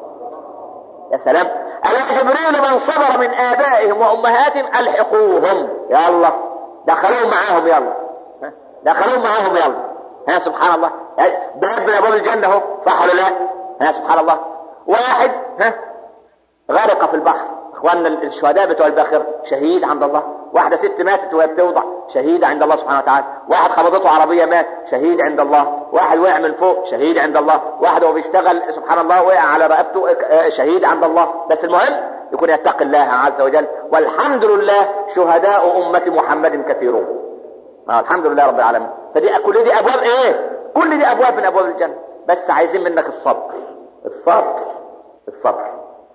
يا سلام. ألا جبريل من صبر من آبائهم وأمهاتهم ألحقوهم. يا الله دخلوهم معاهم، يلا دخلوهم معاهم يلا. ها سبحان الله. باب من أبواب الجنة اهو، صح ولا لا؟ ها سبحان الله. واحد ها غرق في البحر، اخواننا الشهداء بتوع الباخرة، شهيد عند الله. واحدة ست ماتت وهي بتوضع، شهيد عند الله سبحانه وتعالى. واحد خبطته عربية مات، شهيد عند الله. واحد وقع من فوق، شهيد عند الله. واحد وهو بيشتغل سبحان الله وقع على رقبته، شهيد عند الله. بس المهم يكون يتقي الله عز وجل. والحمد لله شهداء أمة محمد كثيرون. آه الحمد لله رب العالمين. فدي كل دي أبواب ايه؟ كل دي أبواب من أبواب الجنة، بس عايزين منك الصبر. الصبر الصبر.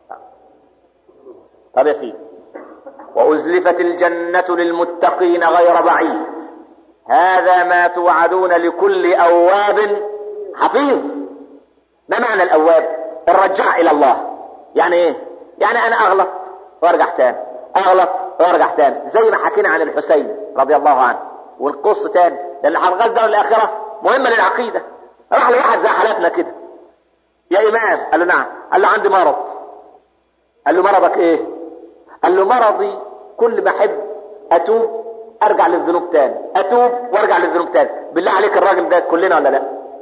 طب يا سيدي، وأزلفت الجنة للمتقين غير بعيد. هذا ما توعدون لكل أواب حفيظ. ما معنى الأواب؟ الرجاع إلى الله. يعني إيه؟ يعني أنا أغلط وأرجع تاني، أغلط وأرجع تاني، زي ما حكينا عن الحسين رضي الله عنه. ونقص تاني لأن حلقات دار الآخرة مهمة للعقيدة. راح لواحد زي حالاتنا كده، يا إمام. قال له نعم. قال له عندي مرض. قال له مرضك إيه؟ قال له مرضي كل ما احب اتوب ارجع للذنوب تاني، اتوب وارجع للذنوب تاني. بالله عليك الراجل ده كلنا ولا لا؟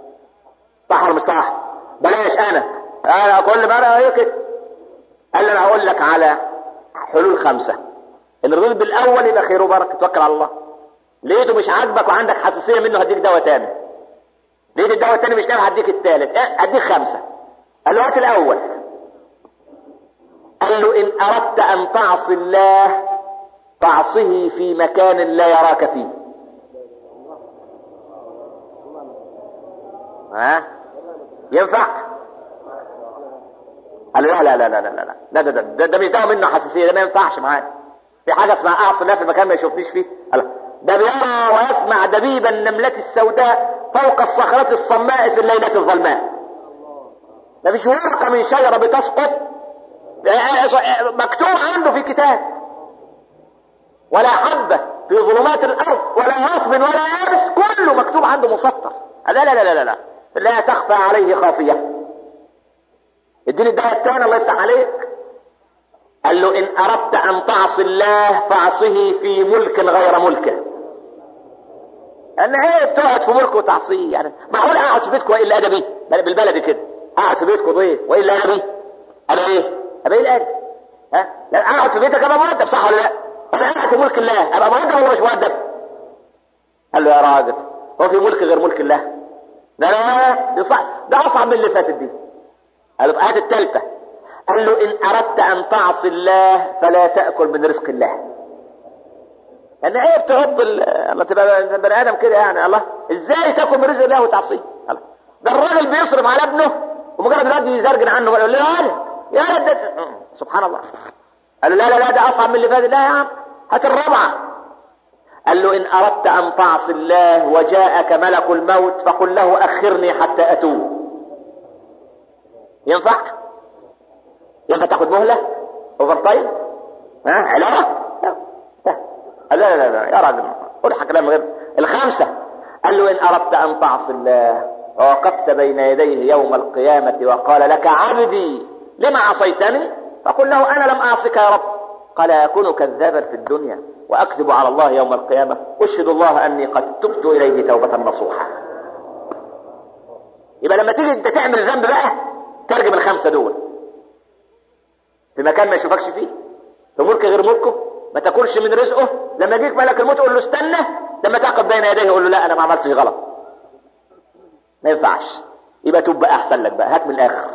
صح ولا مش صح؟ بلاش انا انا كل مره هي كده. قال له انا هقول لك على حلول خمسه. ان رضيت بالاول يبقى خير وبركه، توكل على الله. لقيته مش عاجبك وعندك حساسيه منه هديك دواء تاني. لقيت الدواء التاني مش نافع هديك التالت، هديك خمسه. قال له هات الاول. قال له إن أردت أن تعصي الله فاعصه في مكان لا يراك فيه. ها ينفع؟ قال له لا لا لا لا لا لا ده ده ده, ده مش دعوه منه حساسيه، ده ما ينفعش معاك. في حاجه اسمها اعصي الله في مكان ما يشوفنيش فيه. قال ده بيرى ويسمع دبيب النملة السوداء فوق الصخرة الصماء في الليلة الظلماء. ما فيش ورقة من شجرة بتسقط مكتوب عنده في كتاب. ولا حبة في ظلمات الارض ولا نصب ولا يابس، كله مكتوب عنده مسطر. لا لا لا لا لا لا تخفى عليه خافية. اديني الدعوة الثانية الله يفتح عليك. قال له ان اردت ان تعصي الله فاعصه في ملك غير ملكه. انا ايه بتقعد في ملك وتعصيه؟ يعني معقول اقعد في بيتك والا ادبي بالبلدي كده، اقعد في بيتك ضيف والا ادبي؟ انا ايه؟ ابقى ايه الادب؟ ها؟ لا اقعد في بيتك ابقى مؤدب صح ولا لا؟ انا قاعد في ملك الله ابقى مؤدب ولا مش مؤدب؟ قال له يا راجل هو في ملك غير ملك الله؟ لا لا دي صح، ده اصعب من اللي فاتت دي. قال له هات الثالثه. قال له ان اردت ان تعصي الله فلا تاكل من رزق الله. يعني ايه بتعض الله تبقى بني ادم كده يعني؟ الله ازاي تاكل من رزق الله وتعصيه؟ ده الراجل بيصرف على ابنه ومجرد ما يزرجن عنه يقول له يا يا ولد سبحان الله. قال له لا لا لا ده اصعب من اللي فات. لا يا عم هات الرابعه. قال له ان اردت ان تعصي الله وجاءك ملك الموت فقل له اخرني حتى اتوب. ينفع؟ ينفع تاخد مهله اوفر تايم؟ ها علاوه؟ لا لا لا لا يا راجل قول كلام غير. الخامسه قال له ان اردت ان تعصي الله ووقفت بين يديه يوم القيامه وقال لك عبدي لما عصيتني فقل له انا لم اعصك يا رب قال اكون كذابا في الدنيا واكذب على الله يوم القيامه اشهد الله اني قد تبت اليه توبه نصوحا. يبقى لما تيجي انت تعمل ذنب بقى ترجم الخمسه دول في مكان ما يشوفكش فيه، في ملك غير ملكه، ما تاكلش من رزقه. لما يجيك ملك الموت قول له استنى، لما تقف بين يديه قول له لا انا ما عملتش غلط. ما ينفعش. يبقى توب بقى احسن لك بقى، هات من الاخر.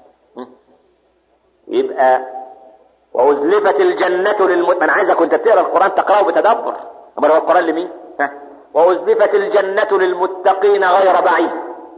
يبقى وازلفت الجنه للمت... انا عايزك وانت بتقرا القران تقراه بتدبر. امال هو القران لمين؟ ها وازلفت الجنه للمتقين غير بعيد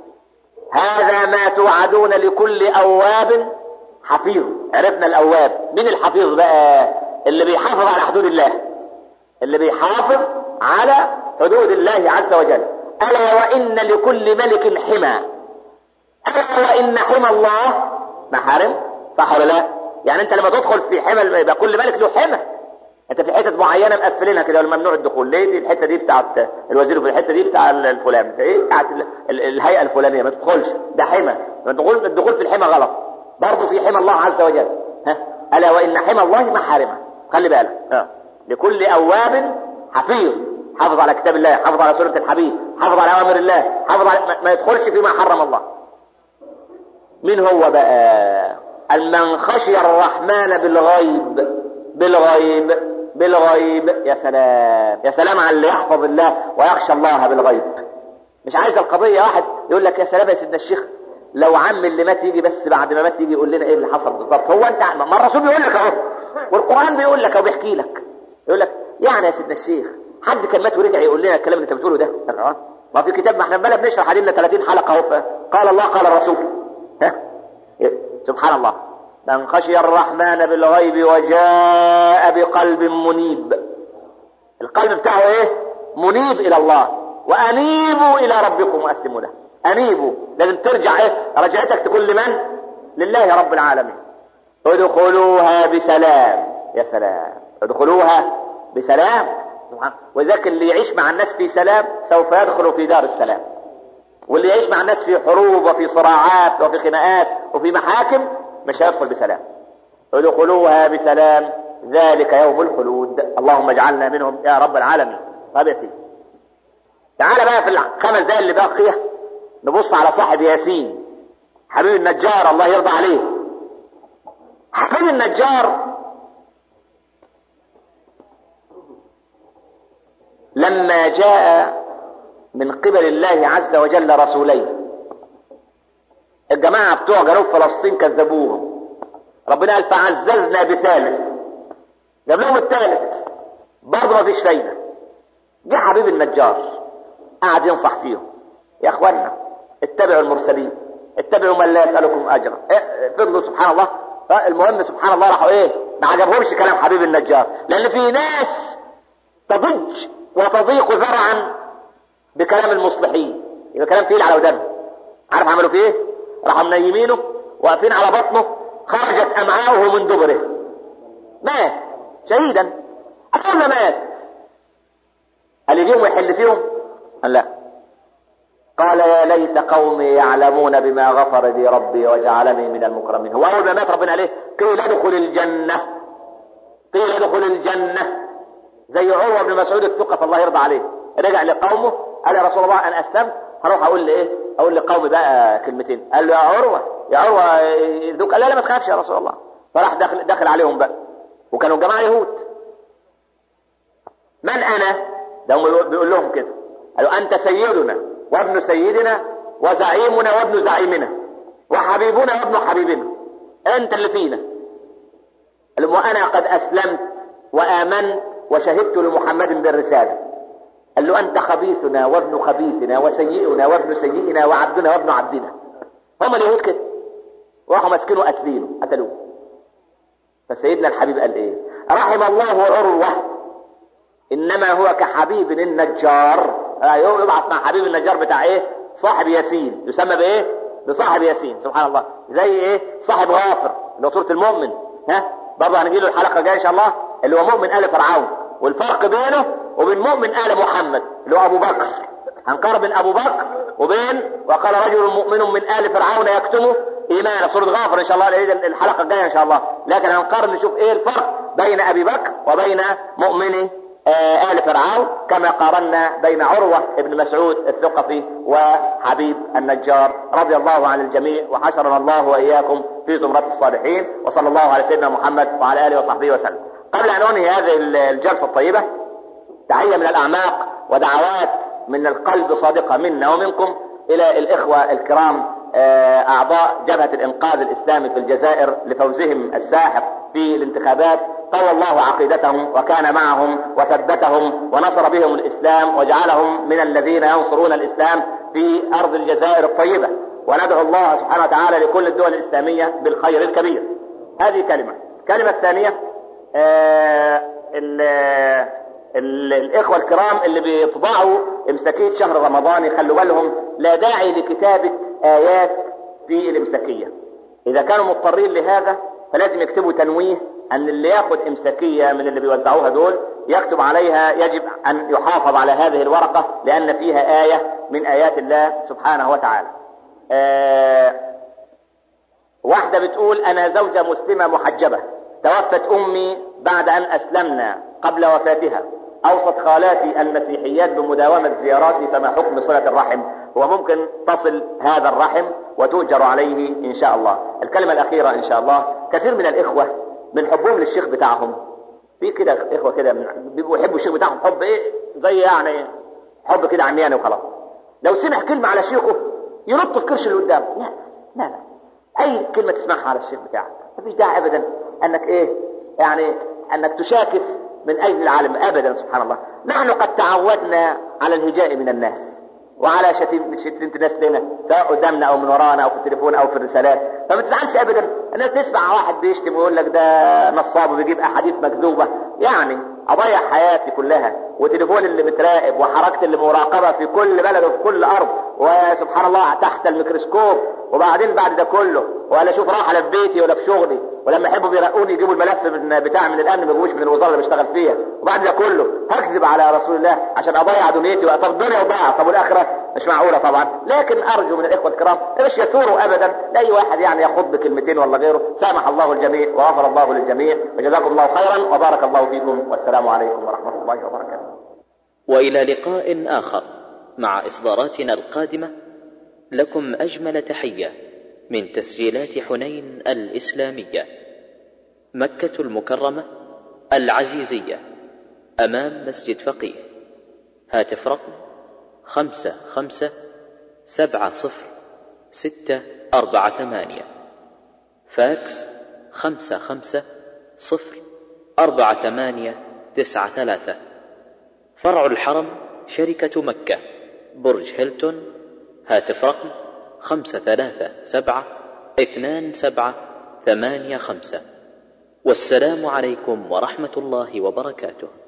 هذا ما توعدون لكل اواب حفيظ. عرفنا الاواب. مين الحفيظ بقى؟ اللي بيحافظ على حدود الله، اللي بيحافظ على حدود الله عز وجل. الا وان لكل ملك حمى، الا وان حمى الله محارم. صح ولا لا؟ يعني انت لما تدخل في حمى يبقى كل ملك له حمى. انت في حتت معينه مقفلينها كده ممنوع الدخول. ليه؟ دي الحته دي بتاعت الوزير وفي الحته دي بتاع الفلان ايه بتاعت الهيئه الفلانيه ما تدخلش، ده حمى. الدخول الدخول في الحمى غلط. برضه في حمى الله عز وجل. ها الا وان حمى الله محارمه. خلي بالك. ها لكل اواب حفيظ، حافظ على كتاب الله، حافظ على سنه الحبيب، حافظ على اوامر الله، حافظ على ما يدخلش فيما حرم الله. مين هو بقى؟ من خشي الرحمن بالغيب. بالغيب بالغيب. يا سلام يا سلام على اللي يحفظ الله ويخشى الله بالغيب. مش عايز القضيه واحد يقول لك يا سلام يا سيدنا الشيخ لو عم اللي مات يجي بس بعد ما مات يجي يقول لنا ايه اللي حصل بالظبط. هو انت ما الرسول بيقول لك اهو والقران بيقول لك او بيحكي لك، يقول لك يعني يا سيدنا الشيخ حد كان مات ورجع يقول لنا الكلام اللي انت بتقوله ده؟ ما في كتاب، ما احنا بقى بنشرح علينا ثلاثين حلقه اهو. قال الله قال الرسول. ها سبحان الله. من خشي الرحمن بالغيب وجاء بقلب منيب. القلب بتاعه ايه؟ منيب الى الله. وانيبوا الى ربكم واسلموا له. انيبوا لازم ترجع ايه؟ رجعتك تكون لمن؟ لله رب العالمين. ادخلوها بسلام. يا سلام ادخلوها بسلام. وذاك اللي يعيش مع الناس في سلام سوف يدخل في دار السلام، واللي يعيش مع الناس في حروب وفي صراعات وفي خناقات وفي محاكم مش هيدخل بسلام. ادخلوها بسلام ذلك يوم الخلود. اللهم اجعلنا منهم يا رب العالمين. طيب يا سيدي تعال بقى في الخمس دقايق اللي باقيه نبص على صاحب ياسين حبيب النجار الله يرضى عليه. حبيب النجار لما جاء من قبل الله عز وجل رسولين، الجماعة بتوع جنوب فلسطين كذبوهم. ربنا قال فعززنا بثالث، جاب لهم الثالث برضه ما فيش فايدة. جه حبيب النجار قعد ينصح فيهم يا اخوانا اتبعوا المرسلين، اتبعوا من لا يسألكم اجرا. إيه فضلوا سبحان الله. المهم سبحان الله راحوا ايه؟ ما عجبهمش كلام حبيب النجار، لان في ناس تضج وتضيق ذرعا بكلام المصلحين، يبقى كلام تقيل على ودانه. عارف عملوا فيه ايه؟ راحوا منيمينه واقفين على بطنه، خرجت امعاؤه من دبره، مات شهيدا. اول ما مات قال يجيهم ويحل فيهم؟ قال لا. قال يا ليت قومي يعلمون بما غفر لي ربي وجعلني من المكرمين. هو اول ما مات ربنا عليه قيل ادخل الجنه، قيل ادخل الجنه، زي عروه بن مسعود الثقف الله يرضى عليه، رجع لقومه قال يا رسول الله انا اسلمت، هروح اقول لايه؟ اقول لقومي بقى كلمتين. قال له يا عروه يا عروه يذوق. قال لا لا ما تخافش يا رسول الله. فراح داخل داخل عليهم بقى، وكانوا جماعه يهود. من انا؟ ده هم بيقول لهم كده، قالوا انت سيدنا وابن سيدنا وزعيمنا وابن زعيمنا وحبيبنا وابن حبيبنا، انت اللي فينا. قال وانا قد اسلمت وامنت وشهدت لمحمد بالرساله. قال له انت خبيثنا وابن خبيثنا وسيئنا وابن سيئنا وعبدنا وابن عبدنا. هم اليهود كده، راحوا ماسكينه قتلينه قتلوه. فسيدنا الحبيب قال ايه؟ رحم الله عروه انما هو كحبيب النجار. ايوه يبعث مع حبيب النجار بتاع ايه؟ صاحب ياسين، يسمى بايه؟ بصاحب ياسين. سبحان الله. زي ايه؟ صاحب غافر اللي هو سوره المؤمن. ها برضه هنجي له الحلقه الجايه ان شاء الله، اللي هو مؤمن ال فرعون، والفرق بينه وبين مؤمن ال محمد اللي هو ابو بكر. هنقارن بين ابو بكر وبين وقال رجل مؤمن من ال فرعون يكتم ايمانه، سوره غافر ان شاء الله الحلقه الجايه ان شاء الله. لكن هنقارن نشوف ايه الفرق بين ابي بكر وبين مؤمن آل فرعون، كما قارنا بين عروة ابن مسعود الثقفي وحبيب النجار رضي الله عن الجميع، وحشرنا الله وإياكم في زمرة الصالحين. وصلى الله على سيدنا محمد وعلى آله وصحبه وسلم. قبل أن أنهي هذه الجلسة الطيبة، تحية من الأعماق ودعوات من القلب صادقة منا ومنكم إلى الإخوة الكرام أعضاء جبهة الإنقاذ الإسلامي في الجزائر لفوزهم الساحق في الانتخابات. طوى الله عقيدتهم وكان معهم وثبتهم ونصر بهم الإسلام وجعلهم من الذين ينصرون الإسلام في أرض الجزائر الطيبة. وندعو الله سبحانه وتعالى لكل الدول الإسلامية بالخير الكبير. هذه كلمة. الكلمة الثانية، آه ال ال الإخوة الكرام اللي بيطبعوا امساكية شهر رمضان يخلوا بالهم لا داعي لكتابة آيات في الامساكية. إذا كانوا مضطرين لهذا فلازم يكتبوا تنويه أن اللي ياخد امساكية من اللي بيوزعوها دول يكتب عليها يجب أن يحافظ على هذه الورقة لأن فيها آية من آيات الله سبحانه وتعالى. آه واحدة بتقول أنا زوجة مسلمة محجبة، توفت أمي بعد أن أسلمنا قبل وفاتها، أوصت خالاتي المسيحيات بمداومة زياراتي، فما حكم صلة الرحم؟ وممكن تصل هذا الرحم وتؤجر عليه إن شاء الله. الكلمة الأخيرة إن شاء الله، كثير من الإخوة من حبهم للشيخ بتاعهم، في كده إخوة كده بيبقوا يحبوا الشيخ بتاعهم حب إيه زي يعني حب كده عمياني وخلاص. لو سمع كلمة على شيخه ينط في كرش اللي قدامه. لا لا لا، أي كلمة تسمعها على الشيخ بتاعك مفيش داعي أبدا أنك إيه يعني أنك تشاكس من أجل العالم أبدا. سبحان الله. نحن قد تعودنا على الهجاء من الناس وعلى شتيمة شتيمة الناس لنا، سواء قدامنا او من ورانا او في التليفون او في الرسالات. فما تزعلش ابدا انك تسمع واحد بيشتم ويقول لك ده نصاب وبيجيب احاديث مكذوبه. يعني اضيع حياتي كلها وتليفون اللي متراقب وحركه اللي مراقبه في كل بلد وفي كل ارض، وسبحان الله تحت الميكروسكوب، وبعدين بعد ده كله ولا اشوف راحه لا في بيتي ولا في شغلي، ولما يحبوا بيرقوني يجيبوا الملف من بتاع من الامن ما يجيبوش من الوزاره اللي بشتغل فيها، وبعد ده كله هكذب على رسول الله عشان اضيع دنيتي واطر الدنيا وضاع. طب والاخره مش معقوله طبعا. لكن ارجو من الاخوه الكرام مش يثوروا ابدا لاي واحد يعني يخوض بكلمتين ولا غيره. سامح الله الجميع وغفر الله للجميع، وجزاكم الله خيرا وبارك الله فيكم، والسلام عليكم ورحمه الله وبركاته. والى لقاء اخر مع اصداراتنا القادمه. لكم اجمل تحيه من تسجيلات حنين الاسلاميه، مكه المكرمه العزيزيه، امام مسجد فقيه. هاتف رقم خمسة خمسة سبعة صفر ستة أربعة ثمانية، فاكس خمسة خمسة صفر أربعة ثمانية تسعة ثلاثة. فرع الحرم شركة مكة، برج هيلتون. هاتف رقم خمسة ثلاثة سبعة اثنان سبعة ثمانية خمسة. والسلام عليكم ورحمة الله وبركاته.